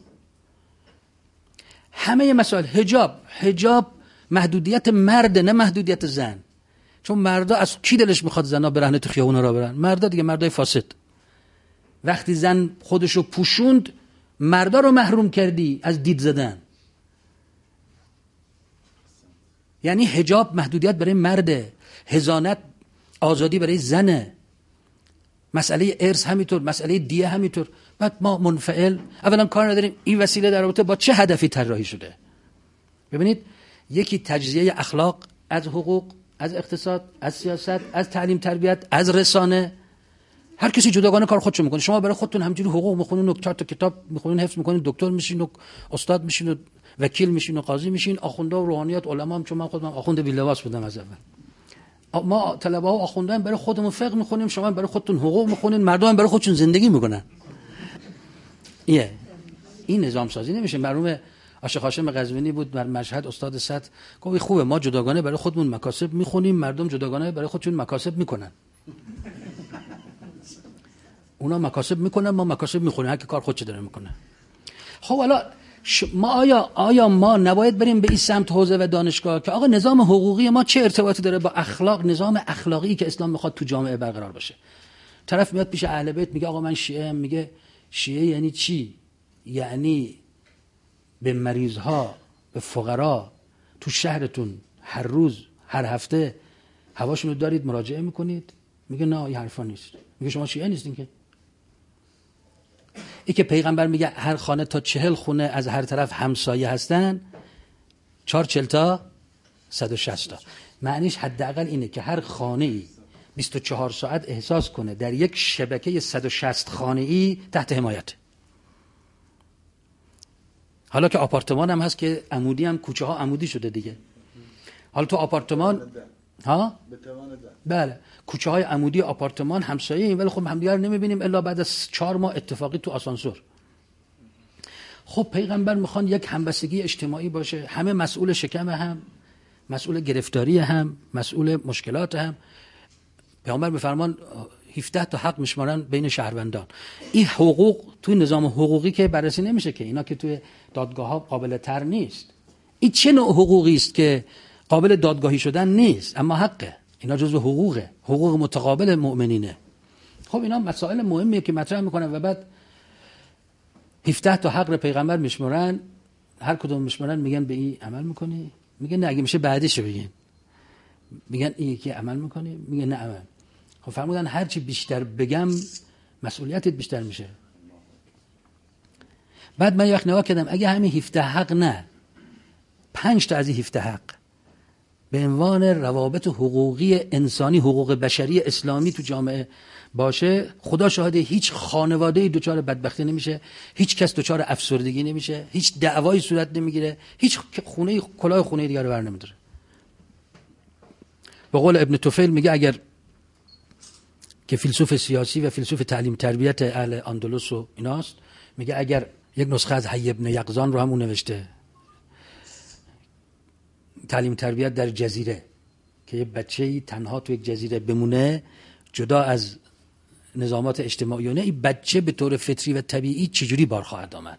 همه مسائل حجاب حجاب محدودیت مرد نه محدودیت زن. چون مردا از کی دلش میخواد زنا برهنه تو خیابونا را برن؟ مردا دیگه مردای فاسد. وقتی زن خودشو پوشوند مردا رو محروم کردی از دید زدن. یعنی حجاب محدودیت برای مرده، حضانت آزادی برای زنه، مسئله ارث همینطور، مسئله دیه همینطور. بعد ما منفعل اولا کار نداریم این وسیله در رابطه با چه هدفی طراحی شده. ببینید یکی تجزیه اخلاق از حقوق، از اقتصاد، از سیاست، از تعلیم تربیت، از رسانه. هر کسی جداگانه کار خودشو میکنه. شما برای خودتون همینجوری حقوق میخونین و چهار تا کتاب میخونین حفظ میکنین، دکتر میشین و استاد میشین و وکیل میشین و قاضی میشین. آخونده و روحانیات علما هم، چون من خودم آخوند بی لباس بودم از اول. ما طلبه ها آخونده برای خودمون فقه میخونیم، شما برای خودتون حقوق میخونین، مردم هم برای خودشون زندگی میکنن. ایه. این نظام سازی نمیشه. مرحوم عاشق هاشم قزوینی بود در مشهد استاد سطح گفت خوبه ما جداگانه برای خودمون مکاسب میخونیم، مردم جداگانه برای خودشون مکاسب میکنن. اونا مکاسب میکنن ما مکاسب میخونیم، هر کی کار خودش داره میکنه. خب حالا ما آیا آیا ما نباید بریم به این سمت حوزه و دانشگاه که آقا نظام حقوقی ما چه ارتباطی داره با اخلاق، نظام اخلاقی که اسلام میخواد تو جامعه برقرار باشه؟ طرف میاد پیش اهل بیت میگه آقا من شیعه ام. میگه شیعه یعنی چی؟ یعنی به مریضها، به فقرا تو شهرتون هر روز هر هفته هواشون رو دارید مراجعه میکنید؟ میگه نه این حرفا نیست. میگه شما شیعه نیستین که. ای که پیغمبر میگه هر خانه تا چهل خونه از هر طرف همسایه هستن، چهار چل تا صد و شصت تا. معنیش حداقل اینه که هر خانه ای بیست و چهار ساعت احساس کنه در یک شبکه صد و شصت خانه ای تحت حمایت. حالا که آپارتمان هم هست که عمودی هم کوچه ها عمودی شده دیگه. حالا تو آپارتمان ها بله کوچه های عمودی آپارتمان همسایه ایم، ولی خب همدیگه رو نمیبینیم الا بعد از چهار ماه اتفاقی تو آسانسور. خب پیغمبر میخوان یک همبستگی اجتماعی باشه، همه مسئول شکم هم، مسئول گرفتاری هم، مسئول مشکلات هم. پیغمبر میفرمان هفده تا حق میشمارن بین شهروندان. این حقوق توی نظام حقوقی که بررسی نمیشه که اینا که توی دادگاه ها قابل تر نیست. این چه نوع حقوقی است که قابل دادگاهی شدن نیست اما حقه؟ اینا جزو حقوقه، حقوق متقابل مؤمنینه. خب اینا مسائل مهمیه که مطرح میکنن و بعد هفده تا حق رو پیغمبر میشمارن، هر کدوم میشمارن میگن به این عمل میکنی؟ میگن نه، اگه میشه بعدیشو بگین. میگن این یکی عمل میکنی؟ میگن نه عمل. خب فرمودن هر چی بیشتر بگم مسئولیتت بیشتر میشه. بعد من یه وقت نگاه کردم اگه همین هفده حق نه، پنج تا از این هفده حق به عنوان روابط حقوقی انسانی، حقوق بشری اسلامی تو جامعه باشه، خدا شاهده هیچ خانواده‌ای دچار بدبختی نمیشه، هیچ کس دچار افسردگی نمیشه، هیچ دعوایی صورت نمیگیره، هیچ خونه کلاه خونه دیگه رو بر نمیداره. به قول ابن طفیل میگه، اگر که فیلسوف سیاسی و فیلسوف تعلیم تربیت اهل اندلس و ایناست، میگه اگر یک نسخه از حی ابن یقظان رو هم اون نوشته، تعلیم تربیت در جزیره، که یه بچه‌ای تنها تو یک جزیره بمونه جدا از نظامات اجتماعی و نه، این بچه به طور فطری و طبیعی چجوری بار خواهد آمد،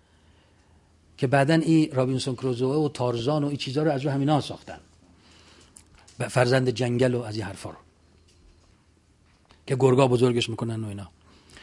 که بعدن این رابینسون کروزوه و تارزان و این چیزا رو از رو همینا ساختن، فرزند جنگل و از این حرفا رو که گرگا بزرگش میکنن و اینا.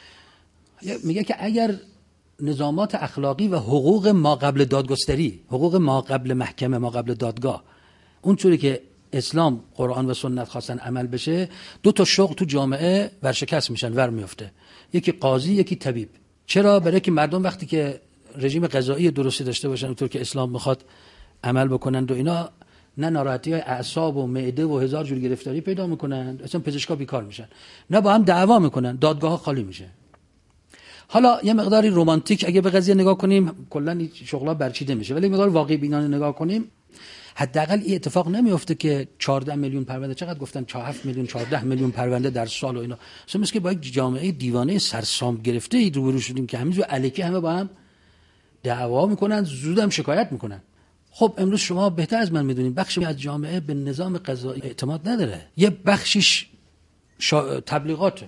میگه که اگر نظامات اخلاقی و حقوق ما قبل دادگستری، حقوق ما قبل محکمه، ما قبل دادگاه، اونطوری که اسلام، قرآن و سنت خواستن عمل بشه، دو تا شغل تو جامعه ورشکست میشن، ور میفته. یکی قاضی، یکی طبیب. چرا؟ برای که مردم وقتی که رژیم غذایی درستی داشته باشن اونطور که اسلام میخواد عمل بکنن و اینا، نه ناراحتی های اعصاب و معده و هزار جور گرفتاری پیدا میکنن، اصلا پزشکا بیکار میشن، نه با هم دعوا میکنن، دادگاه ها خالی میشه. حالا یه مقداری رمانتیک اگه به قضیه نگاه کنیم، کلا این شغلا برچیده میشه، ولی مقدار واقع بینانه نگاه کنیم، حداقل این اتفاق نمیفته که چهارده میلیون پرونده، چقدر گفتن هفت میلیون چهارده میلیون پرونده در سال و اینا، اصلا مثل که با یک جامعه دیوانه سرسام گرفته ای روبرو شدیم که همینجور الکی همه با هم دعوا میکنن، زودم شکایت میکنن. خب امروز شما بهتر از من میدونید بخشی از جامعه به نظام قضایی اعتماد نداره، یه بخشش شا... تبلیغاته،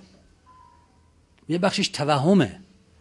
یه بخشش توهمه،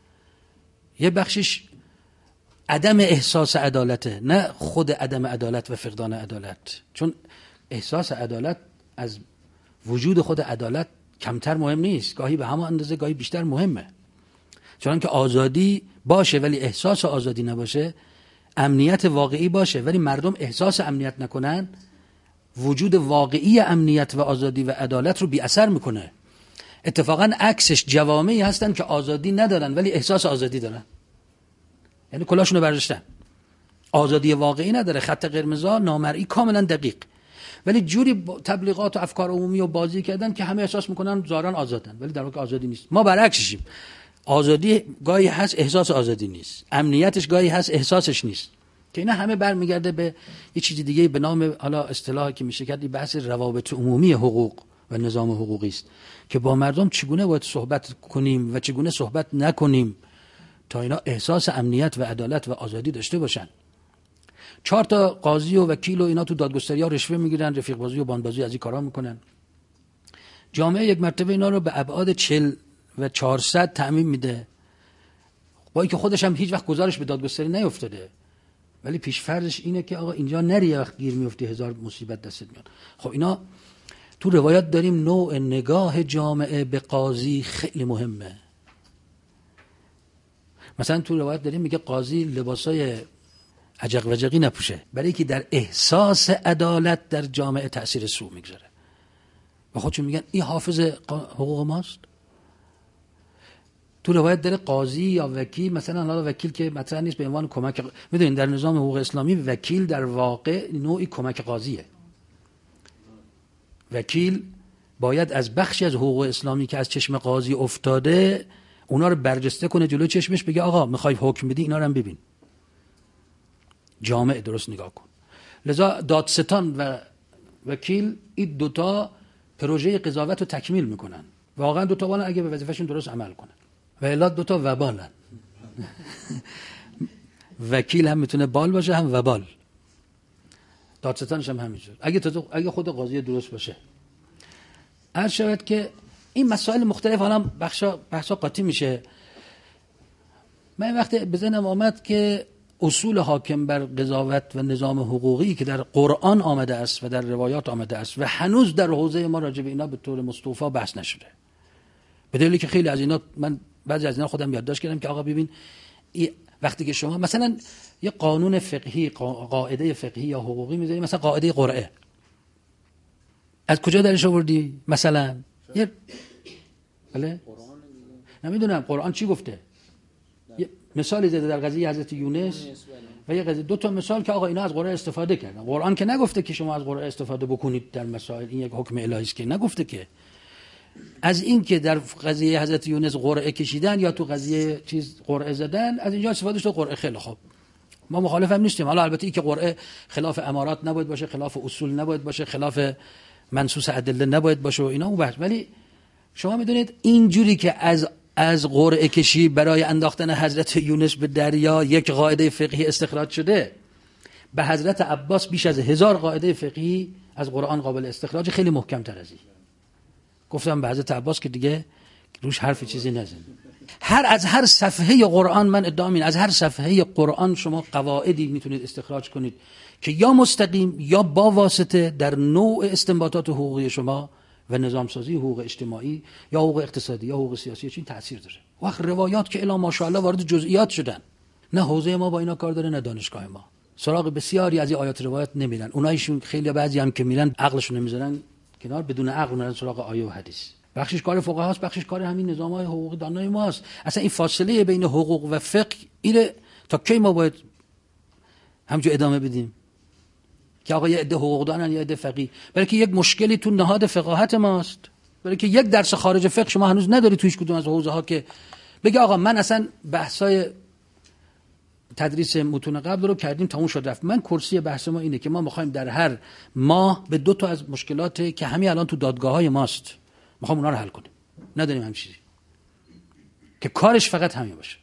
یه بخشش عدم احساس عدالته، نه خود عدم عدالت و فقدان عدالت. چون احساس عدالت از وجود خود عدالت کمتر مهم نیست، گاهی به همه اندازه گاهی بیشتر مهمه. چون که آزادی باشه ولی احساس آزادی نباشه، امنیت واقعی باشه ولی مردم احساس امنیت نکنن، وجود واقعی امنیت و آزادی و عدالت رو بی اثر میکنه. اتفاقا عکسش جوامعی هستن که آزادی ندارن ولی احساس آزادی دارن، یعنی کلاشونو برداشتن، آزادی واقعی نداره، خط قرمزا نامرئی کاملا دقیق، ولی جوری تبلیغات و افکار عمومی و بازی کردن که همه احساس میکنن ظاهرا آزادن ولی در واقع آزادی نیست. ما برعکسشیم، آزادی گاهی هست احساس آزادی نیست، امنیتش گاهی هست احساسش نیست، که اینا همه برمیگرده به یه چیز دیگه به نام، حالا اصطلاحی که میشه کرد، بحث روابط عمومی حقوق و نظام حقوقی است که با مردم چگونه باید صحبت کنیم و چگونه صحبت نکنیم تا اینا احساس امنیت و عدالت و آزادی داشته باشن. چهار تا قاضی و وکیل و اینا تو دادگستری ها رشوه میگیرن، رفیق بازی و باندبازی از این کارا میکنن. جامعه یک مرتبه اینا رو به ابعاد چهل و چهارصد تعمیم میده، با اینکه خودش هم هیچ وقت گزارش به دادگستری نیافتاده، ولی پیش‌فرضش اینه که آقا اینجا نری، وقت گیر میفتی هزار مصیبت دستت میاد. خب اینا تو روایات داریم نوع نگاه جامعه به قاضی خیلی مهمه. مثلا تو روایت داریم میگه قاضی لباسای عجق وجقی نپوشه، برای که در احساس عدالت در جامعه تأثیر سو میگذاره. و خودشون میگن این حافظ حقوق ماست. تو روایت داره قاضی یا وکیل، مثلا حالا وکیل که مطرح نیست به عنوان کمک، میدونین در نظام حقوق اسلامی وکیل در واقع نوعی کمک قاضیه. وکیل باید از بخشی از حقوق اسلامی که از چشم قاضی افتاده اونا رو برجسته کنه جلوی چشمش، بگه آقا میخوای حکم بدی اینا رو هم ببین. جامع درست نگاه کن. لذا دادستان و وکیل این دوتا پروژه قضاوت رو تکمیل میکنن. واقعا دوتا بالن اگه به وظیفهشون درست عمل کنن، و الا دوتا وبالن. وکیل هم میتونه بال باشه هم وبال، دادستانش هم همینجور اگه تو اگه خود قاضی درست باشه. عرض شود که این مسائل مختلف حالا بخشا بحثا قاطی میشه. من وقتی به ذهنم آمد که اصول حاکم بر قضاوت و نظام حقوقی که در قرآن آمده است و در روایات آمده است و هنوز در حوزه ما راجع به اینا به طور مستوفا بحث نشده، به دلیلی که خیلی از اینا من بعضی از اینا خودم یادداشت کردم که آقا ببین وقتی که شما مثلا یه قانون فقهی، قاعده فقهی یا حقوقی میذاری، مثلا قاعده قرعه، از کجا درش آوردی؟ مثلا یه بله نمیدونم قرآن چی گفته. یه مثالی زده در قضیه حضرت یونس و یه قضیه، دو تا مثال که آقا اینا از قرعه استفاده کردن. قرآن که نگفته که شما از قرعه استفاده بکنید در مسائل، این یک حکم الهی است که نگفته که. از این که در قضیه حضرت یونس قرعه کشیدن یا تو قضیه چیز قرعه زدن، از اینجا استفاده شده قرعه. خیلی خوب، ما مخالف هم نیستیم. حالا البته این که قرعه خلاف امارات نباید باشه، خلاف اصول نباید باشه، خلاف منصوص ادله نباید باشه و اینا اون بحث. ولی شما میدونید اینجوری که از از قرعه کشی برای انداختن حضرت یونس به دریا یک قاعده فقهی استخراج شده، به حضرت عباس بیش از هزار قاعده فقهی از قرآن قابل استخراج، خیلی محکم تر از این. گفتم به حضرت عباس که دیگه روش حرف چیزی نزن. هر از هر صفحه قرآن، من ادعا می‌کنم از هر صفحه قرآن شما قواعدی میتونید استخراج کنید که یا مستقیم یا با واسطه در نوع استنباطات حقوقی شما و نظام سازی حقوق اجتماعی یا حقوق اقتصادی یا حقوق سیاسی چین تأثیر داره. وقت روایات که الا ماشاءالله وارد جزئیات شدن، نه حوزه ما با اینا کار داره نه دانشگاه ما. سراغ بسیاری از این آیات روایات نمیرن. اونایشون خیلی بعضی هم که میرن عقلشون نمیذارن کنار، بدون عقل میرن سراغ آیه و حدیث. بخشش کار فقهاست، بخشش کار همین نظام‌های حقوقی دانای ماست. اصلا این فاصله بین حقوق و فقه اینه تا کی ما باید همجور ادامه بدیم که آقا یه عده حقوق دانن یا عده فقیه؟ برای که یک مشکلی تو نهاد فقاهت ماست، برای که یک درس خارج فقه شما هنوز نداری تو هیچ کدوم از حوزه ها که بگه آقا من اصلا بحثای تدریس متون قبل رو کردیم تموم شد رفت. من کرسی بحث ما اینه که ما می‌خوایم در هر ماه به دو تا از مشکلاتی که همین الان تو دادگاه‌های ماست می‌خوام اونا رو حل کنیم. نداریم همین چیزی که کارش فقط همین باشه.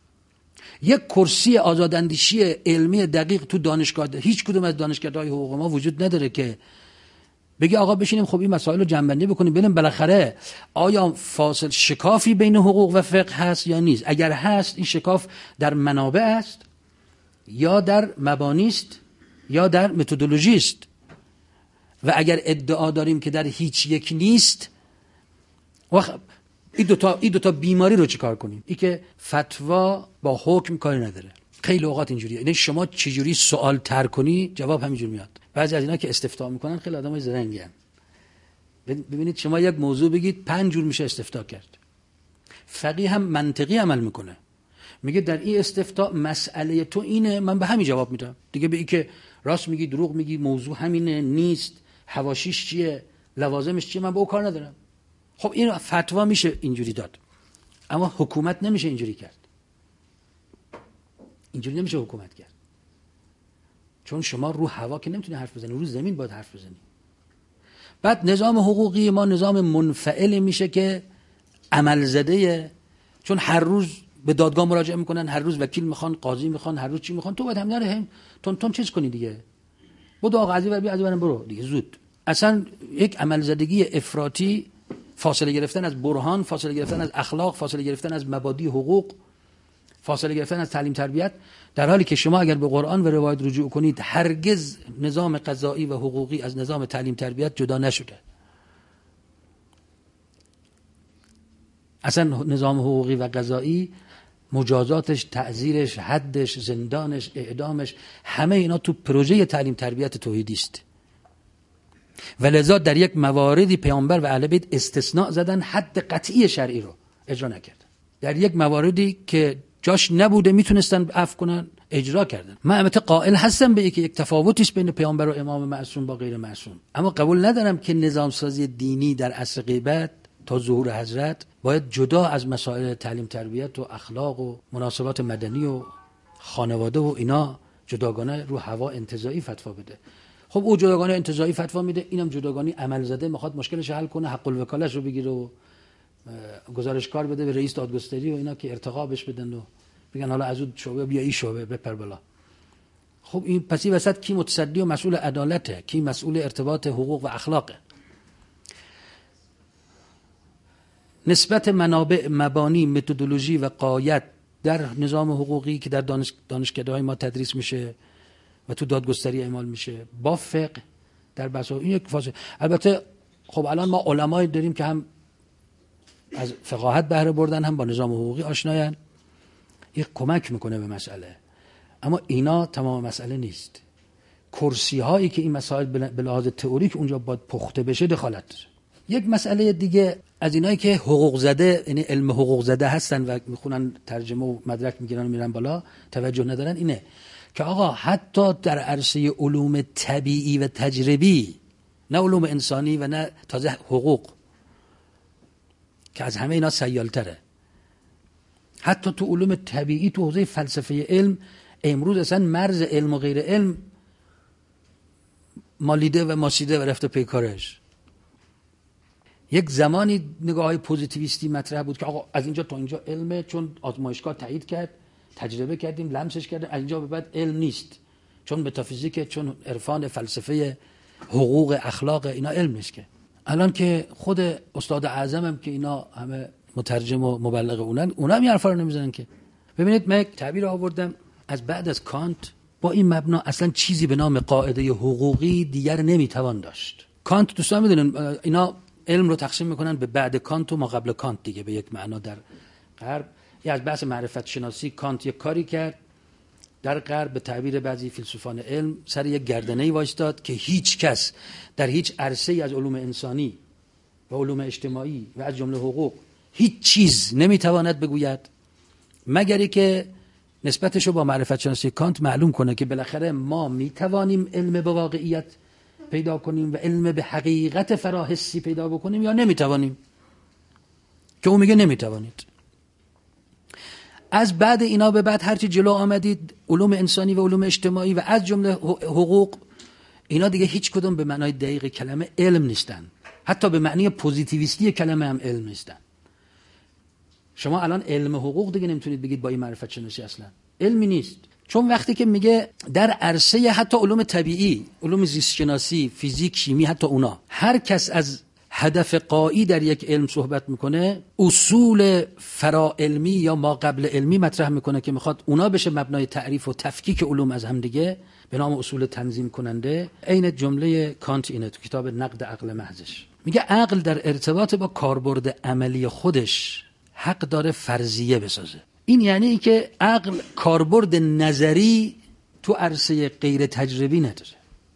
یک کرسی آزاداندیشی علمی دقیق تو دانشگاه، هیچ کدوم از دانشگاه‌های حقوق ما وجود نداره که بگی آقا بشینیم خب این مسائل رو جنبندی بکنیم ببینیم بالاخره آیا فاصل شکافی بین حقوق و فقه هست یا نیست. اگر هست این شکاف در منابع است یا در مبانی است یا در متدولوژی است، و اگر ادعا داریم که در هیچ یک نیست، وقت این دو تا این دو تا بیماری رو چیکار کنیم؟ این که فتوا با حکم کاری نداره. خیلی اوقات اینجوریه، یعنی شما چجوری سوال طرح کنی جواب همینجوری میاد. بعضی از اینا که استفتاء میکنن خیلی آدمای زرنگی ان. ببینید شما یک موضوع بگید پنج جور میشه استفتاء کرد. فقیه هم منطقی عمل میکنه، میگه در این استفتاء مسئله تو اینه، من به همین جواب میدم دیگه. به این که راست میگی دروغ میگی موضوع همینه نیست، حواشیش چیه، لوازمش چیه، من با او کار ندارم. خب این فتوا میشه اینجوری داد، اما حکومت نمیشه اینجوری کرد. اینجوری نمیشه حکومت کرد، چون شما رو هوا که نمیتونی حرف بزنی، رو زمین باید حرف بزنی. بعد نظام حقوقی ما نظام منفعل میشه که عمل زده، چون هر روز به دادگاه مراجعه میکنن، هر روز وکیل میخوان، قاضی میخوان، هر روز چی میخوان، تو باید همینا رو هم تون تون چیز کنی دیگه. بدو آقا قاضی بیا از برم برو دیگه زود. اصلا یک عمل زدگی افراطی، فاصله گرفتن از برهان، فاصله گرفتن از اخلاق، فاصله گرفتن از مبادی حقوق، فاصله گرفتن از تعلیم تربیت، در حالی که شما اگر به قرآن و روایت رجوع کنید هرگز نظام قضایی و حقوقی از نظام تعلیم تربیت جدا نشده. اصلا نظام حقوقی و قضایی مجازاتش، تعزیرش، حدش، زندانش، اعدامش، همه اینا تو پروژه تعلیم تربیت توحیدی است. ولذا در یک مواردی پیامبر و اهل بیت استثناء زدن، حد قطعی شرعی رو اجرا نکردن. در یک مواردی که جاش نبوده میتونستن عفو کنن اجرا کردن. من البته قائل هستم به اینکه یک تفاوتی است بین پیامبر و امام معصوم با غیر معصوم، اما قبول ندارم که نظام سازی دینی در عصر غیبت تا ظهور حضرت باید جدا از مسائل تعلیم تربیت و اخلاق و مناسبات مدنی و خانواده و اینا جداگانه رو هوا انتزاعی فتوا بده. خب او جداگانه انتزاعی فتوا میده، اینم جداگانه عمل زده میخواد مشکلش حل کنه، حق الوکالش رو بگیره و گزارش کار بده به رئیس دادگستری و اینا که ارتقا بهش بدن و بگن حالا از اون شعبه بیا این شعبه بپر بالا. خب این پس این وسط کی متصدی و مسئول عدالته؟ کی مسئول ارتباط حقوق و اخلاقه؟ نسبت منابع، مبانی، متدولوژی و قایت در نظام حقوقی که در دانش دانشکده‌های ما تدریس میشه و تو دادگستری اعمال میشه با فقه در بحث این یک فاصله. البته خب الان ما علمایی داریم که هم از فقاهت بهره بردن هم با نظام حقوقی آشناین، این کمک میکنه به مسئله، اما اینا تمام مسئله نیست. کرسی هایی که این مسائل به لحاظ تئوریک اونجا باید پخته بشه دخالت داره. یک مسئله دیگه از اینایی که حقوق زده، یعنی علم حقوق زده هستن و میخونن ترجمه و مدرک میگیرن و میرن بالا توجه ندارن، اینه که آقا حتی در عرصه علوم طبیعی و تجربی، نه علوم انسانی و نه تازه حقوق که از همه اینا سیالتره، حتی تو علوم طبیعی تو حوزه فلسفه علم امروز اصلا مرز علم و غیر علم مالیده و ماسیده و رفته پی کارش. یک زمانی نگاه های پوزیتیویستی مطرح بود که آقا از اینجا تا اینجا علمه، چون آزمایشگاه تایید کرد، تجربه کردیم، لمسش کردیم، از اینجا به بعد علم نیست، چون متافیزیک، چون عرفان، فلسفه، حقوق، اخلاق، اینا علم نیست. که الان که خود استاد اعظمم که اینا همه مترجم و مبلغ اونن، اونا هم این حرفا رو نمیزنن. که ببینید من یک تعبیر آوردم از بعد از کانت، با این مبنا اصلا چیزی به نام قاعده حقوقی دیگر نمیتوان داشت. کانت دوستان میدونن اینا علم رو تقسیم میکنن به بعد کانت و ما قبل کانت دیگه، به یک معنا در غرب. یا از بحث معرفت شناسی کانت یک کاری کرد، در غرب به تعبیر بعضی فیلسوفان علم سر یک گردنه‌ای وایستاد که هیچ کس در هیچ عرصه‌ای از علوم انسانی و علوم اجتماعی و از جمله حقوق هیچ چیز نمیتواند بگوید مگری که نسبتشو با معرفت شناسی کانت معلوم کنه که بالاخره ما میتوانیم علم به واقعیت پیدا کنیم و علم به حقیقت فراحسی پیدا بکنیم یا نمیتوانیم، که اون میگه نمیتوانید. از بعد اینا به بعد هرچی جلو آمدید علوم انسانی و علوم اجتماعی و از جمله حقوق، اینا دیگه هیچ کدوم به معنای دقیق کلمه علم نیستن، حتی به معنی پوزیتیویستی کلمه هم علم نیستن. شما الان علم حقوق دیگه نمیتونید بگید با این معرفت شناسی اصلا علمی نیست، چون وقتی که میگه در عرصه حتی علوم طبیعی، علوم زیست شناسی، فیزیک، شیمی، حتی اونا، هر کس از هدف قایی در یک علم صحبت میکنه اصول فراعلمی یا ما قبل علمی مطرح میکنه که میخواد اونا بشه مبنای تعریف و تفکیک علوم از هم دیگه به نام اصول تنظیم کننده. عین جمله کانت اینه تو کتاب نقد عقل محضش، میگه عقل در ارتباط با کاربرد عملی خودش حق داره فرضیه بسازه. این یعنی ای که عقل کاربرد نظری تو عرصه غیر تجربی نداره.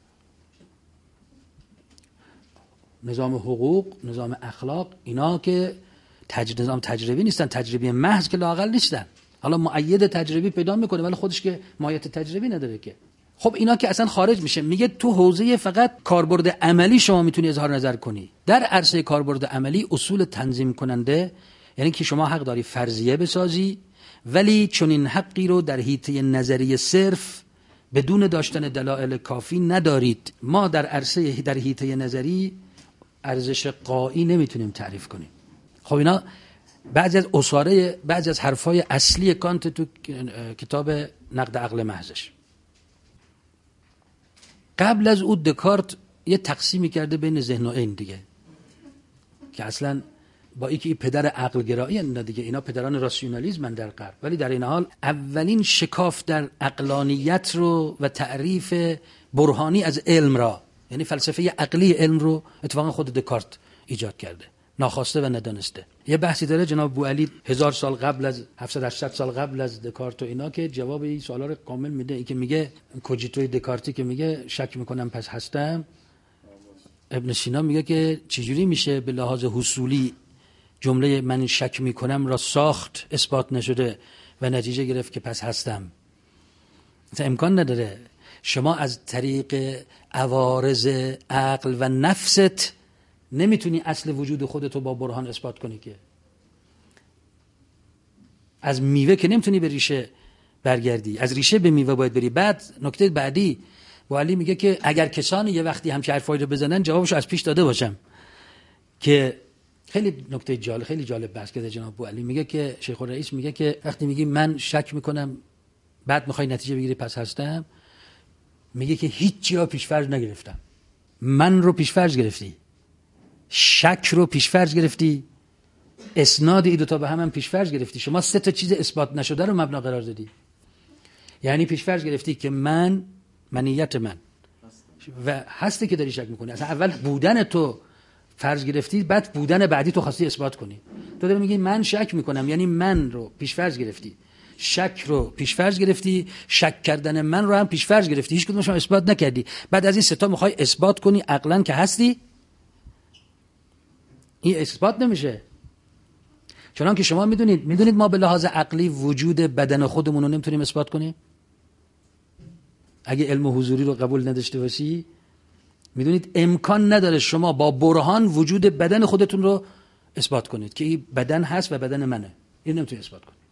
نظام حقوق، نظام اخلاق، اینا که تج... نظام تجربی نیستن، تجربی محض که لااقل نیستن. حالا مؤید تجربی پیدا میکنه ولی خودش که ماهیت تجربی نداره که. خب اینا که اصلا خارج میشه. میگه تو حوزه فقط کاربرد عملی شما میتونی اظهار نظر کنی. در عرصه کاربرد عملی اصول تنظیم کننده، یعنی که شما حق داری فرضیه بسازی، ولی چون این حقی رو در حیطه نظری صرف بدون داشتن دلایل کافی ندارید. ما در عرصه در حیطه نظری ارزش قایی نمیتونیم تعریف کنیم. خب اینا بعضی از اساره، بعضی از حرفای اصلی کانت تو کتاب نقد عقل محضش. قبل از او دکارت یه تقسیمی کرده بین ذهن و عین دیگه، که اصلا با اینکه این پدر عقل گرایی اینا دیگه، اینا پدران راسیونالیسم در غرب، ولی در این حال اولین شکاف در عقلانیت رو و تعریف برهانی از علم را، یعنی فلسفه عقلی علم رو اتفاقا خود دکارت ایجاد کرده، ناخواسته و ندانسته. یه بحثی داره جناب بوعلی هزار سال قبل از هفتصد هشتصد سال قبل از دکارت و اینا که جواب این سوالا رو کامل میده. این که میگه کوجیتوی دکارتی که میگه شک میکنم پس هستم، ابن سینا میگه که چجوری میشه به لحاظ حصولی جمله من شک میکنم را ساخت اثبات نشده و نتیجه گرفت که پس هستم. مثلا امکان نداره شما از طریق عوارض عقل و نفست نمیتونی اصل وجود خودتو با برهان اثبات کنی. که از میوه که نمیتونی به ریشه برگردی، از ریشه به میوه باید بری. بعد نکته بعدی والی میگه که اگر کسانی یه وقتی همچین حرفایی رو بزنن جوابشو از پیش داده باشم، که خیلی نکته جالب، خیلی جالب بحث کرده جناب بوالی. میگه که شیخ الرئیس میگه که وقتی میگی من شک میکنم بعد میخوای نتیجه بگیری پس هستم، میگه که هیچی رو پیش‌فرض نگرفتم. من رو پیش‌فرض گرفتی، شک رو پیش‌فرض گرفتی، اسناد این دو تا به هم هم پیش‌فرض گرفتی. شما سه تا چیز اثبات نشده رو مبنا قرار دادی. یعنی پیش‌فرض گرفتی که من، منیت من و هستی که داری شک میکنی. اصلا اول بودن تو فرض گرفتی، بعد بودن بعدی تو خواستی اثبات کنی. تو داری میگی من شک میکنم، یعنی من رو پیش‌فرض گرفتی، شک رو پیش‌فرض گرفتی، شک کردن من رو هم پیش‌فرض گرفتی، هیچ کدومش هم اثبات نکردی. بعد از این سه تا میخوای اثبات کنی عقلاً که هستی. این اثبات نمیشه. چون که شما میدونید میدونید ما به لحاظ عقلی وجود بدن خودمون رو نمیتونیم اثبات کنیم. اگه علم حضوری رو قبول نداشته باشی، میدونید امکان نداره شما با برهان وجود بدن خودتون رو اثبات کنید که این بدن هست و بدن منه. این نمیتونی اثبات کنید.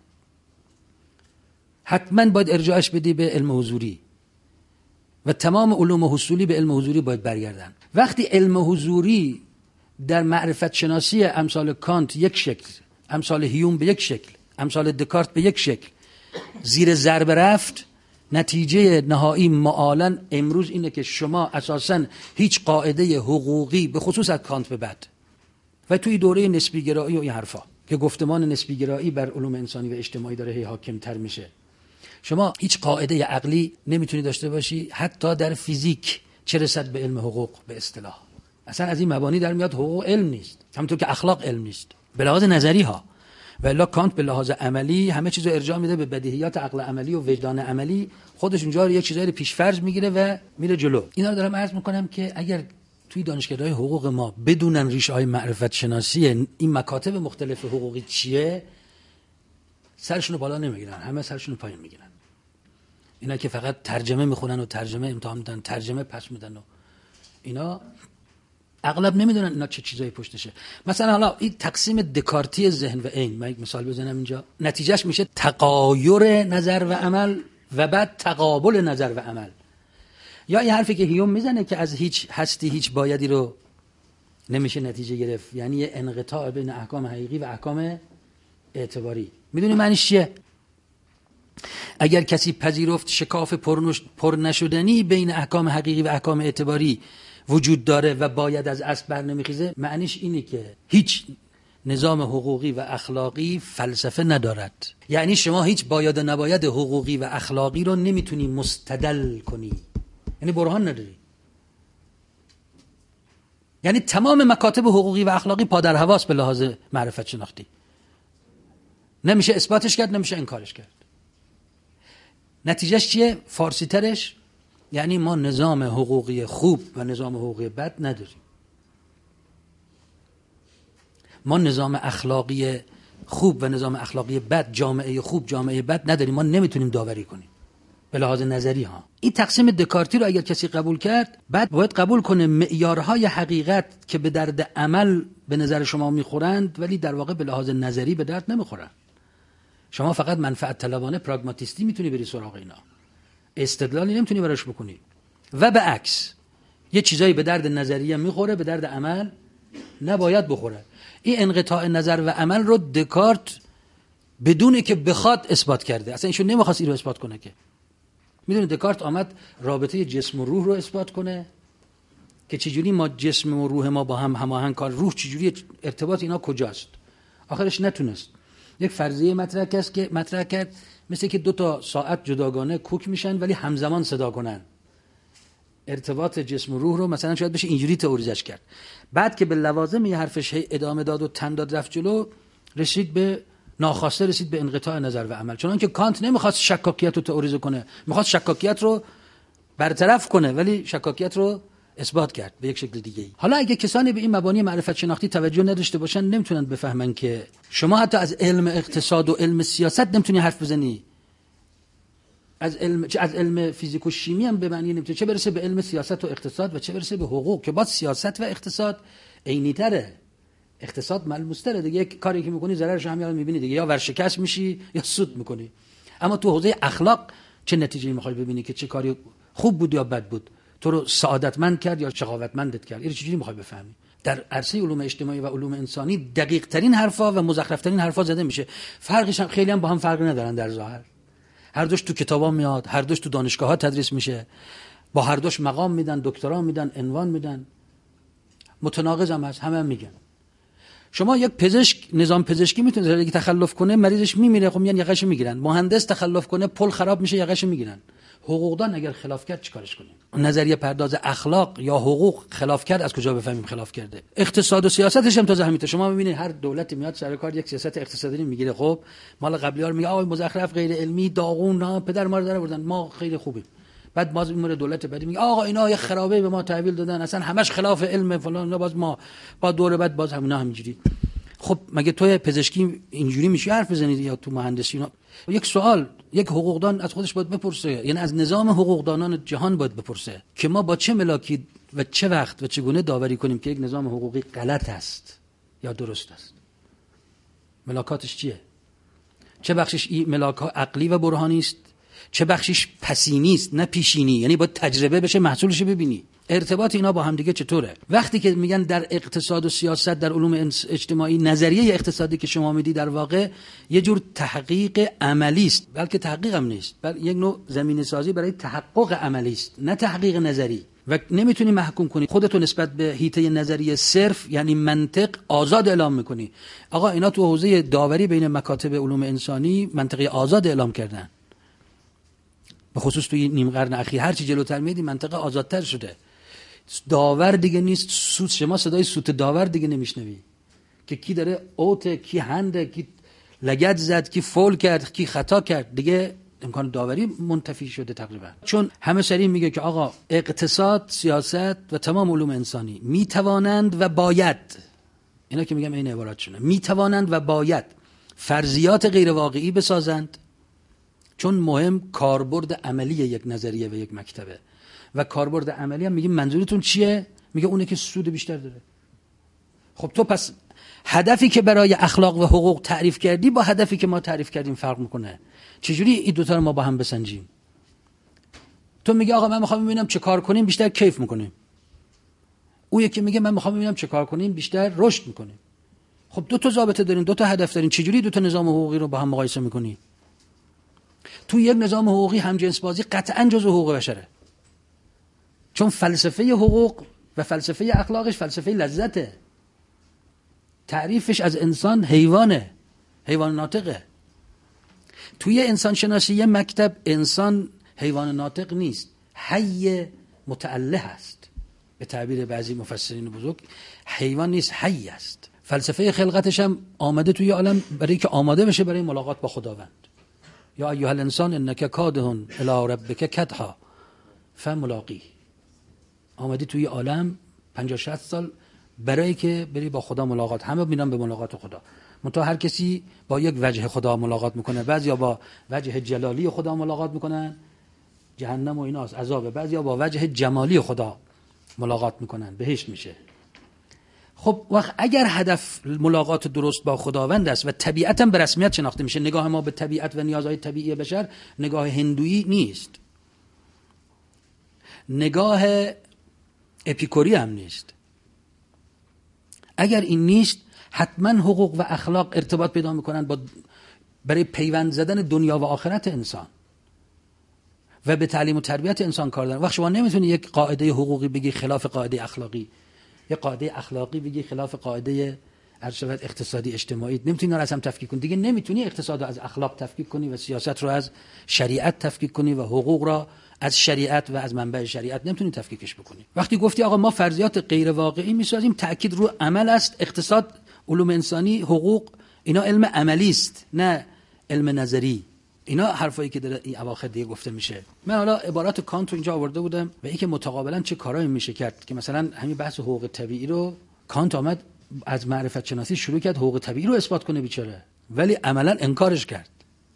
حتما باید ارجاعش بدی به علم حضوری و تمام علوم حصولی به علم حضوری باید برگردن. وقتی علم حضوری در معرفت شناسی امثال کانت یک شکل، امثال هیوم به یک شکل، امثال دکارت به یک شکل زیر ضرب رفت، نتیجه نهایی معالاً امروز اینه که شما اساساً هیچ قاعده حقوقی به خصوص از کانت به بعد و توی دوره نسبی گرایی و این حرفا که گفتمان نسبی گرایی بر علوم انسانی و اجتماعی داره هی حاکم تر میشه، شما هیچ قاعده عقلی نمیتونی داشته باشی حتی در فیزیک، چه رسد به علم حقوق به اصطلاح. اصلا از این مبانی در میاد حقوق علم نیست، همونطور که اخلاق علم نیست به لحاظ نظری ها. و الا کانت به لحاظ عملی همه چیزو ارجاع میده به بدیهیات عقل عملی و وجدان عملی، خودش اونجا رو یک چیزایی رو پیش فرض میگیره و میره جلو. اینا رو دارم عرض میکنم که اگر توی دانشگاه‌های حقوق ما بدونن ریشه‌های معرفت شناسی این مکاتب مختلف حقوقی چیه، سرشون رو بالا نمیگیرن، همه سرشون رو پایین میگیرن. اینا که فقط ترجمه میخونن و ترجمه امتحان میدن، ترجمه پس میدن و اینا اغلب نمیدونن اینا چه چیزایی پشتشه. مثلا حالا این تقسیم دکارتی ذهن و عین، من یک مثال بزنم اینجا، نتیجهش میشه تغایر نظر و عمل و بعد تقابل نظر و عمل. یا این حرفی که هیوم میزنه که از هیچ هستی هیچ بایدی رو نمیشه نتیجه گرفت، یعنی یه انقطاع بین احکام حقیقی و احکام اعتباری. میدونی معنیش چیه؟ اگر کسی پذیرفت شکاف پر نشدنی بین احکام حقیقی و احکام اعتباری وجود داره و باید از اصل بر نمیخیزه، معنیش اینه که هیچ نظام حقوقی و اخلاقی فلسفه ندارد. یعنی شما هیچ باید و نباید حقوقی و اخلاقی رو نمیتونی مستدل کنی، یعنی برهان نداری. یعنی تمام مکاتب حقوقی و اخلاقی پادر هواست به لحاظ معرفت شناختی، نمیشه اثباتش کرد، نمیشه انکارش کرد. نتیجهش چیه؟ فارسی ترش یعنی ما نظام حقوقی خوب و نظام حقوقی بد نداریم. ما نظام اخلاقی خوب و نظام اخلاقی بد، جامعه خوب جامعه بد نداریم. ما نمیتونیم داوری کنیم به لحاظ نظری ها. این تقسیم دکارتی رو اگر کسی قبول کرد، بعد باید قبول کنه معیارهای حقیقت که به درد عمل به نظر شما میخورند ولی در واقع به لحاظ نظری به درد نمیخورند. شما فقط منفعت طلبانه پراگماتیستی میتونی بری سراغ اینا، استدلالی نمیتونی براش بکنی. و به عکس یه چیزایی به درد نظریه میخوره، به درد عمل نباید بخوره. این انقطاع نظر و عمل رو دکارت بدون که بخواد اثبات کرده. اصلا ایشون نمیخواست این رو اثبات کنه که. میدونید دکارت آمد رابطه جسم و روح رو اثبات کنه که چجوری ما جسم و روح ما با هم هماهنگ کار، روح چجوری ارتباط اینا کجاست. آخرش نتونست. یک فرضیه مطرح کرد که مطرح کرد مثل که دو تا ساعت جداگانه کوک میشن ولی همزمان صدا کنن. ارتباط جسم و روح رو مثلا شاید بشه اینجوری تئوریزش کرد. بعد که به لوازم یه حرفش ادامه داد و تن داد رفت جلو، رسید به ناخواسته رسید به انقطاع نظر و عمل. چون که کانت نمیخواست شکاکیت رو تئوریزه کنه، میخواست شکاکیت رو برطرف کنه ولی شکاکیت رو اثبات کرد به یک شکل دیگه ای. حالا اگه کسانی به این مبانی معرفت شناختی توجه نداشته باشن، نمیتونن بفهمن که شما حتی از علم اقتصاد و علم سیاست نمیتونی حرف بزنی. از علم از علم فیزیک و شیمی هم به معنی نمیتونه، چه برسه به علم سیاست و اقتصاد و چه برسه به حقوق که با سیاست و اقتصاد عینی تره، اقتصاد ملموس تره دیگه. یک کاری که میکنی ضررش هم میاد میبینی دیگه، یا ورشکست میشی یا سود میکنی. اما تو حوزه اخلاق چه نتیجه‌ای می‌خوای ببینی که چه کاری خوب بود یا بد بود، تو رو سعادتمند کرد یا شقاوتمندت کرد؟ این چجوری می‌خوای بفهمی؟ در عرصه علوم اجتماعی و علوم انسانی دقیق ترین حرفا و مزخرف ترین حرفا زده میشه. فرقش هم خیلی هم با هم فرق ندارن در ظاهر. هر دوش تو کتابا میاد، هر دوش تو دانشگاه‌ها تدریس میشه، با هر دوش مقام میدن، دکترا میدن، عنوان میدن. متناقض هم هست، همه هم میگن. شما یک پزشک نظام پزشکی میتونه اگه تخلف کنه مریضش میمیره، خب میان یقهش میگیرن. مهندس تخلف کنه پل خراب میشه، یقهش میگیرن. حقوقدان اگر خلاف کرد چیکارش کنیم؟ نظریه پرداز اخلاق یا حقوق خلاف کرد، از کجا بفهمیم خلاف کرده؟ اقتصاد و سیاستش هم تازه همینه. شما میبینید هر دولتی میاد سر کار یک سیاست اقتصادی میگیره، خب مال قبلی‌ها میگه آقا مزخرف، غیر علمی، داغون، نه پدر ما رو در آوردن، ما خیلی خوبیم. بعد باز میمونه دولت بعدی میگه آقا اینا یه خرابه به ما تحویل دادن، اصلا همش خلاف علم فلان، باز ما با دوره بعد باز همینا همینجوری. خب مگه توی پزشکی اینجوری میشه حرف بزنید یا تو مهندسی؟ یک سوال یک حقوقدان از خودش باید بپرسه، یعنی از نظام حقوقدانان جهان باید بپرسه که ما با چه ملاکی و چه وقت و چگونه داوری کنیم که یک نظام حقوقی غلط است یا درست است. ملاکاتش چیه؟ چه بخشش این ملاک ها عقلی و برهانی است، چه بخشش پسینی است نه پیشینی، یعنی باید تجربه بشه محصولش ببینی. ارتباط اینا با هم دیگه چطوره؟ وقتی که میگن در اقتصاد و سیاست در علوم اجتماعی نظریه اقتصادی که شما میدی در واقع یه جور تحقیق عملی است، بلکه تحقیق هم نیست، بلکه یک نوع زمینه سازی برای تحقق عملی است، نه تحقیق نظری. و نمیتونی محکوم کنی خودتو نسبت به حیطه نظریه صرف، یعنی منطق آزاد اعلام میکنی. آقا اینا تو حوزه داوری بین مکاتب علوم انسانی منطقی آزاد اعلام کردن، به خصوص توی نیم قرن اخیر هر چی جلوتر میادی منطقه آزادتر شده. داور دیگه نیست، سوت، شما صدای سوت داور دیگه نمیشنوی که کی داره اوت، کی هنده، کی لگد زد، کی فول کرد، کی خطا کرد. دیگه امکان داوری منتفی شده تقریبا، چون همه سری میگه که آقا اقتصاد، سیاست و تمام علوم انسانی میتوانند و باید، اینا که میگم این عبارات شونه، میتوانند و باید فرضیات غیر واقعی بسازند، چون مهم کاربرد عملی یک نظریه و یک مکتبه. و کاربرد عملی هم میگه منظورتون چیه؟ میگه اونه که سود بیشتر داره. خب تو پس هدفی که برای اخلاق و حقوق تعریف کردی با هدفی که ما تعریف کردیم فرق میکنه. چجوری این دوتا رو ما با هم بسنجیم؟ تو میگه آقا من میخوام ببینم چه کار کنیم بیشتر کیف میکنیم، او یکی میگه من میخوام ببینم چه کار کنیم بیشتر رشد میکنیم. خب دو تا ضابطه دارین، دو تا هدف دارین، چجوری دو تا نظام حقوقی رو با هم مقایسه میکنی؟ تو یک نظام حقوقی همجنس بازی قطعاً جزء حقوق بشره، چون فلسفه حقوق و فلسفه اخلاقش فلسفه لذته. تعریفش از انسان حیوانه، حیوان ناطقه. توی انسان شناسی یه مکتب انسان حیوان ناطق نیست، حی متعله است. به تعبیر بعضی مفسرین بزرگ حیوان نیست، حی است. فلسفه خلقتش هم آمده توی عالم برای که آماده بشه برای ملاقات با خداوند. یا ایها الانسان انک کادح الی ربک کدحا فملاقیه. آمدی توی عالم پنجاه شصت سال برای که بری با خدا ملاقات. همه میرن به ملاقات خدا، منتها هر کسی با یک وجه خدا ملاقات میکنه. بعضیا با وجه جلالی خدا ملاقات میکنن، جهنم و ایناست، عذاب. بعضیا با وجه جمالی خدا ملاقات میکنن، بهشت میشه. خب وقت اگر هدف ملاقات درست با خداوند است و طبیعتا به رسمیت شناخته میشه، نگاه ما به طبیعت و نیازهای طبیعی بشر نگاه هندویی نیست، نگاه اپیکوری هم نیست. اگر این نیست حتما حقوق و اخلاق ارتباط پیدا میکنن با برای پیوند زدن دنیا و آخرت انسان و به تعلیم و تربیت انسان کار دارن. وقت شما نمیتونی یک قاعده حقوقی بگی خلاف قاعده اخلاقی، یک قاعده اخلاقی بگی خلاف قاعده ارشد اقتصادی اجتماعی، نمیتونی اینا رو از هم تفکیک کنی. دیگه نمیتونی اقتصاد رو از اخلاق تفکیک کنی و سیاست رو از شریعت تفکیک کنی و حقوق را از شریعت و از منبع شریعت نمیتونی تفکیکش بکنی. وقتی گفتی آقا ما فرضیات غیر واقعی میسازیم، تأکید رو عمل است. اقتصاد، علوم انسانی، حقوق، اینا علم عملی است نه علم نظری. اینا حرفایی که در این اواخر دیگه گفته میشه. من حالا عبارات کانت رو اینجا آورده بودم و اینکه متقابلا چه کارایی میشه کرد که مثلا همین بحث حقوق طبیعی رو کانت آمد از معرفت شناسی شروع کرد حقوق طبیعی رو اثبات کنه بیچاره، ولی عملا انکارش کرد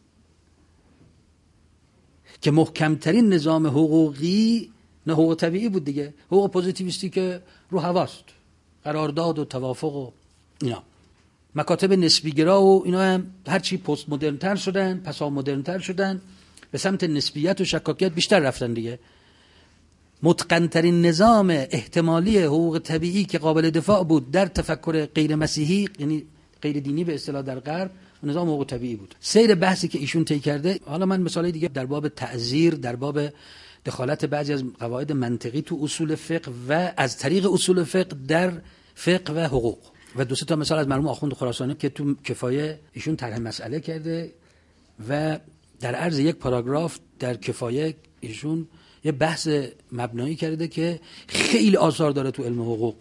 که محکمترین نظام حقوقی نه حقوق طبیعی بود دیگه، حقوق پوزیتیویستی که رو هواست، قرارداد و توافق و اینا. مکاتب نسبیگرا و اینا هم هرچی پست مدرن‌تر شدن، پسا مدرن‌تر شدن، به سمت نسبیت و شکاکیت بیشتر رفتن دیگه. متقن‌ترین نظام احتمالی حقوق طبیعی که قابل دفاع بود در تفکر غیر مسیحی، یعنی غیر دینی به اصطلاح در غرب، نظام حقوق طبیعی بود. سیر بحثی که ایشون طی کرده، حالا من مثالای دیگه در باب تعزیر، در باب دخالت بعضی از قواعد منطقی تو اصول فقه و از طریق اصول فقه در فقه و حقوق و دو سه تا مثال از مرحوم آخوند خراسانی که تو کفایه ایشون طرح مسئله کرده و در عرض یک پاراگراف در کفایه ایشون یه بحث مبنایی کرده که خیلی آثار داره تو علم حقوق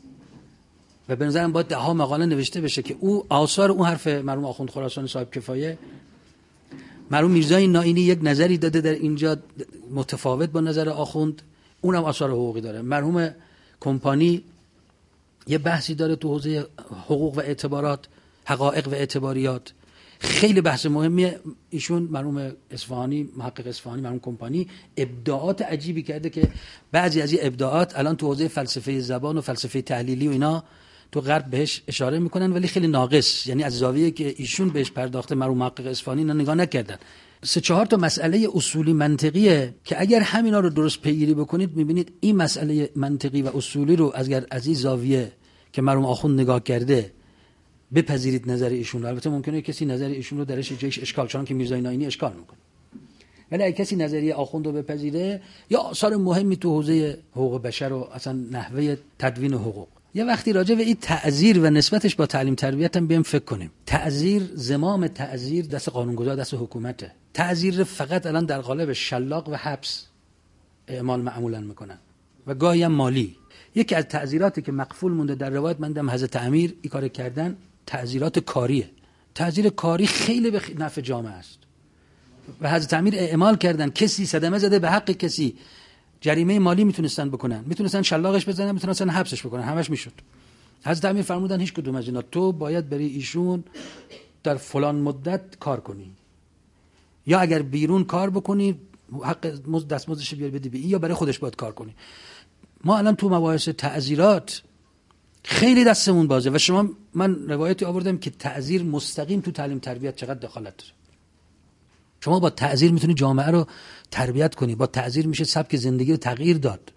و به نظرم باید ده ها مقاله نوشته بشه که او آثار اون حرف مرحوم آخوند خراسانی صاحب کفایه. مرحوم میرزای نائینی یک نظری داده در اینجا متفاوت با نظر آخوند، اونم آثار حقوقی داره. مرحوم کمپانی یه بحثی داره تو حوزه حقوق و اعتبارات، حقایق و اعتباریات، خیلی بحث مهمیه. ایشون مرحوم اصفهانی، محقق اصفهانی، مرحوم کمپانی ابداعات عجیبی کرده که بعضی از این ابداعات الان تو حوزه فلسفه زبان و فلسفه تحلیلی و اینا تو غرب بهش اشاره میکنن ولی خیلی ناقص، یعنی از زاویه که ایشون بهش پرداخته مرحوم محقق اصفهانی اینا نگاه نکردن. سه چهار تا مسئله اصولی منطقیه که اگر همینا رو درست پیگیری بکنید میبینید این مسئله منطقی و اصولی رو اگر از این زاویه که مرحوم آخوند نگاه کرده بپذیرید نظر ایشون. البته ممکنه کسی نظر ایشون رو درش جایش اشکال، چون که میرزای نائینی اشکال میکنه، ولی اگه کسی نظریه آخوند رو بپذیره یا آثار مهمی تو حوزه حقوق بشر و اصلا نحوه تدوین حقوق. یه وقتی راجع به این تعزیر و نسبتش با تعلیم تربیت هم بیام فکر کنیم. تعزیر، زمام تعزیر دست قانونگذار، دست حکومته. تعزیر فقط الان در قالب شلاق و حبس اعمال معمولا میکنن و گاهی هم مالی. یکی از تعزیراتی که مقفول مونده در روایت من دیدم حضرت امیر این کار کردن، تعزیرات کاریه. تعزیر کاری خیلی به نفع جامعه است و حضرت امیر اعمال کردن. کسی صدمه زده به حق کسی جریمه مالی میتونستن بکنن، میتونستن شلاقش بزنن، میتونستن حبسش بکنن، همش میشد. حضرت امیر فرمودن هیچ کدوم از اینا تو باید بری ایشون در فلان مدت کار کنی، یا اگر بیرون کار بکنی حق دستمزدش بیار بدی به این، یا برای خودش باید کار کنی. ما الان تو مباحث تعزیرات خیلی دستمون بازه و شما، من روایتی آوردم که تعزیر مستقیم تو تعلیم تربیت چقدر دخالت داره. شما با تعزیر میتونی جامعه رو تربیت کنی، با تعزیر میشه سبک زندگی رو تغییر داد.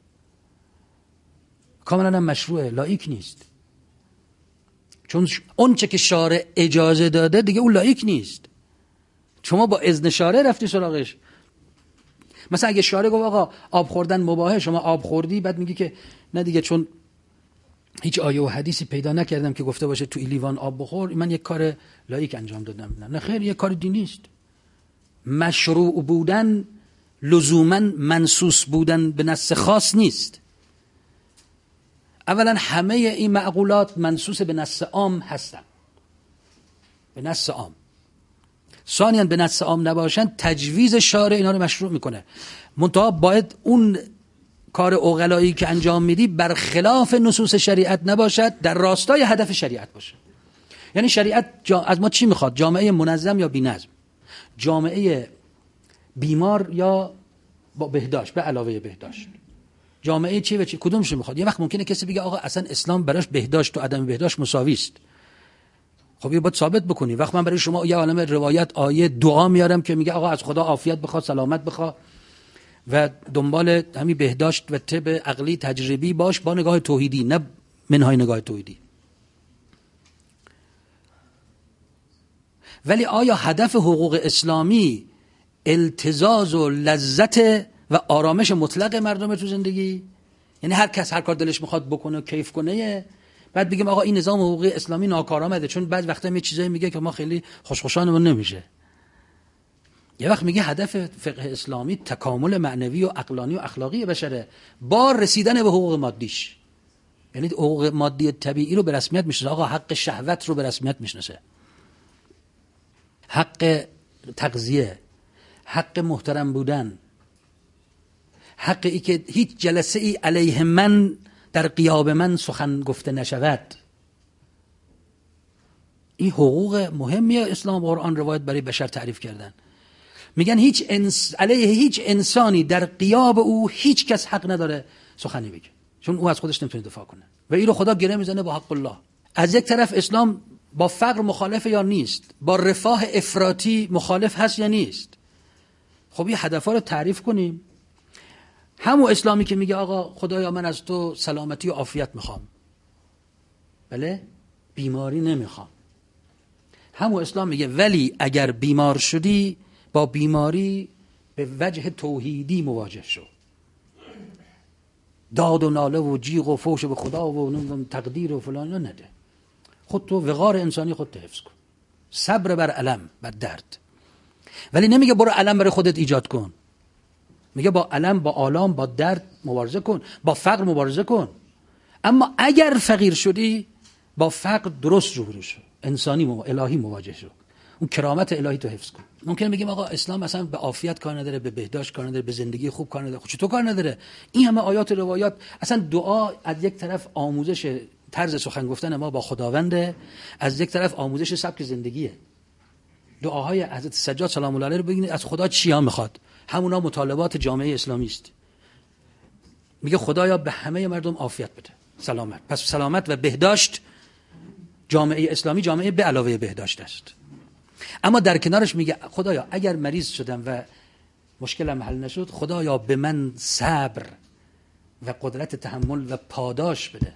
کاملا هم مشروعه، لاییک نیست، چون اون چه که شارع اجازه داده دیگه اون لاییک نیست. شما با اذن شارع رفتی سراغش. مثلا اگه شارع گفت آقا آب خوردن مباحه، شما آب خوردی، بعد میگی که نه دیگه چون هیچ آیه و حدیثی پیدا نکردم که گفته باشه تو این لیوان آب بخور، من یک کار لاییک انجام دادم. نه خیر، یک کار دینی است. مشروع بودن لزوما منصوص بودن به نص خاص نیست. اولا همه این معقولات منصوص به نص عام هستن، به نص عام. ثانیاً به نص عام نباشن تجویز شارع اینا رو مشروع میکنه. منتها باید اون کار عقلایی که انجام میدی برخلاف نصوص شریعت نباشد، در راستای هدف شریعت باشه. یعنی شریعت جا... از ما چی میخواد؟ جامعه منظم یا بی‌نظم؟ جامعه بیمار یا با بهداشت به علاوه بهداشت؟ جامعه چی و چی؟ کدومش میخواد؟ یه وقت ممکنه کسی بگه آقا اصلا اسلام براش بهداشت و عدم بهداشت مساوی است. خب یه باید ثابت بکنی. وقت من برای شما یه عالمه روایت، آیه، دعا میارم که میگه آقا از خدا عافیت بخوا، سلامت بخوا و دنبال همین بهداشت و طب عقلی تجربی باش با نگاه توحیدی، نه منهای نگاه توحیدی. ولی آیا هدف حقوق اسلامی التزاز و لذت و آرامش مطلق مردم تو زندگی؟ یعنی هر کس هر کار دلش میخواد بکنه و کیف کنه، بعد بگیم آقا این نظام حقوقی اسلامی ناکارآمده؟ چون بعض وقتا یه چیزایی میگه که ما خیلی خوشخوشانمون نمیشه. یه وقت میگه هدف فقه اسلامی تکامل معنوی و عقلانی و اخلاقی بشره با رسیدن به حقوق مادیش. یعنی حقوق مادی طبیعی رو به رسمیت میشناسه. آقا حق شهوت رو به رسمیت میشناسه، حق تغذیه، حق محترم بودن، حق ای که هیچ جلسه ای علیه من در غیاب من سخن گفته نشود. این حقوق مهمیه اسلام و قرآن روایت برای بشر تعریف کردن. میگن هیچ انس... علیه هیچ انسانی در غیاب او هیچ کس حق نداره سخنی بگه، چون او از خودش نمیتونه دفاع کنه و این رو خدا گره میزنه با حق الله. از یک طرف اسلام با فقر مخالف یا نیست؟ با رفاه افراطی مخالف هست یا نیست؟ خب این هدفها رو تعریف کنیم. همون اسلامی که میگه آقا خدایا من از تو سلامتی و عافیت میخوام، بله، بیماری نمیخوام. همون اسلام میگه ولی اگر بیمار شدی با بیماری به وجه توحیدی مواجه شو، داد و ناله و جیغ و فوش به خدا و تقدیر و فلان نده. خود تو وقار انسانی خود حفظ کن، صبر بر الم، بر درد. ولی نمیگه برو الم برای خودت ایجاد کن، میگه با الم، با آلام، با درد مبارزه کن، با فقر مبارزه کن. اما اگر فقیر شدی با فقر درست روبرو شو، انسانی مو... الهی مواجه شو، اون کرامت الهی تو حفظ کن. ممکنه بگیم آقا اسلام مثلا به عافیت کار نداره، به بهداشت کار نداره، به زندگی خوب کار نداره. خب چطور کار نداره؟ این همه آیات و روایات. اصلا دعا از یک طرف آموزش طرز سخن گفتن ما با خداونده، از یک طرف آموزش سبک زندگیه. دعاهای حضرت سجاد سلام الله علیه رو ببینید از خدا چیا میخواد، همونا مطالبات جامعه اسلامی است. میگه خدایا به همه مردم عافیت بده، سلامت. پس سلامت و بهداشت جامعه اسلامی جامعه به علاوه بهداشت است. اما در کنارش میگه خدایا اگر مریض شدم و مشکلم حل نشد، خدایا به من صبر و قدرت تحمل و پاداش بده.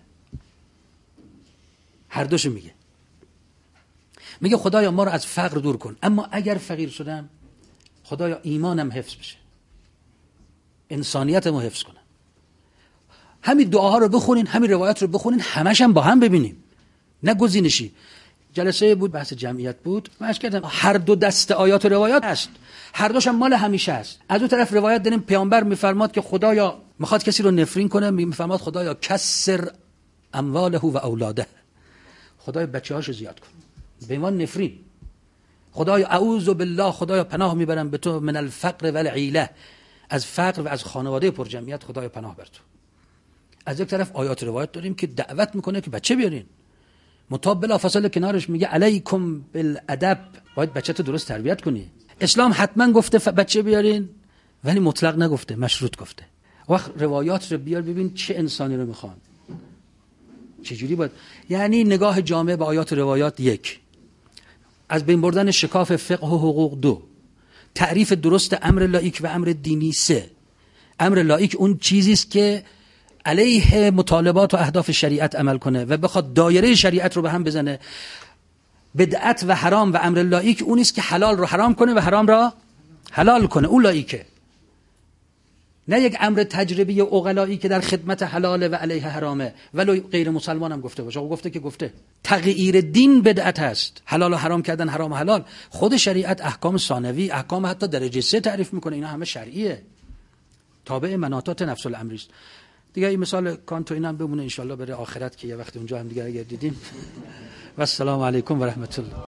هر دوشو میگه. میگه خدایا ما رو از فقر دور کن، اما اگر فقیر شدم خدایا ایمانم حفظ بشه، انسانیتمو حفظ کنم. همین دعاها رو بخونین، همین روایات رو بخونین، همش هم با هم ببینیم، نه گزینشی. جلسه بود بحث جمعیت بود، من عرض کردم هر دو دسته آیات و روایات هست، هر دوش هم مال همیشه است. از اون طرف روایت داریم پیامبر میفرماد که خدایا میخواد کسی رو نفرین کنه، میفرماد خدایا کسر امواله و اولاده، خدایا بچه‌هاشو زیاد کن، به ایمان نفرین. خدایا اعوذ بالله، خدایا پناه میبرم به تو من الفقر والعیله، از فقر و از خانواده پر جمعیت خدایا پناه بر تو. از یک طرف آیات روایت داریم که دعوت میکنه که بچه بیارین، مطابق بلافاصله کنارش میگه علیکم بالادب، باید بچه‌تو درست تربیت کنی. اسلام حتما گفته بچه بیارین، ولی مطلق نگفته، مشروط گفته. وقت روایات رو بیار ببین چه انسانی رو میخوان، چجوری باید. یعنی نگاه جامعه به آیات روایات یک، از بین بردن شکاف فقه و حقوق دو، تعریف درست امر لایک و امر دینی سه. امر لایک اون چیزی است که علیه مطالبات و اهداف شریعت عمل کنه و بخواد دایره شریعت رو به هم بزنه. بدعت و حرام و امر لایک اون است که حلال رو حرام کنه و حرام را حلال کنه، اون لایکه. نه یک امر تجربی عقلایی که در خدمت حلاله و علیه حرامه ولو غیر مسلمان هم گفته باشه. گفته که گفته تغییر دین بدعت هست، حلال و حرام کردن، حرام و حلال. خود شریعت احکام ثانوی، احکام حتی درجه سه تعریف میکنه، اینا همه شرعیه، تابع مناطات نفس الامر است. دیگه این مثال کانتو اینم بمونه ان شاء الله برای آخرت که یه وقت اونجا هم دیگه اگر دیدیم. و السلام علیکم و رحمت الله.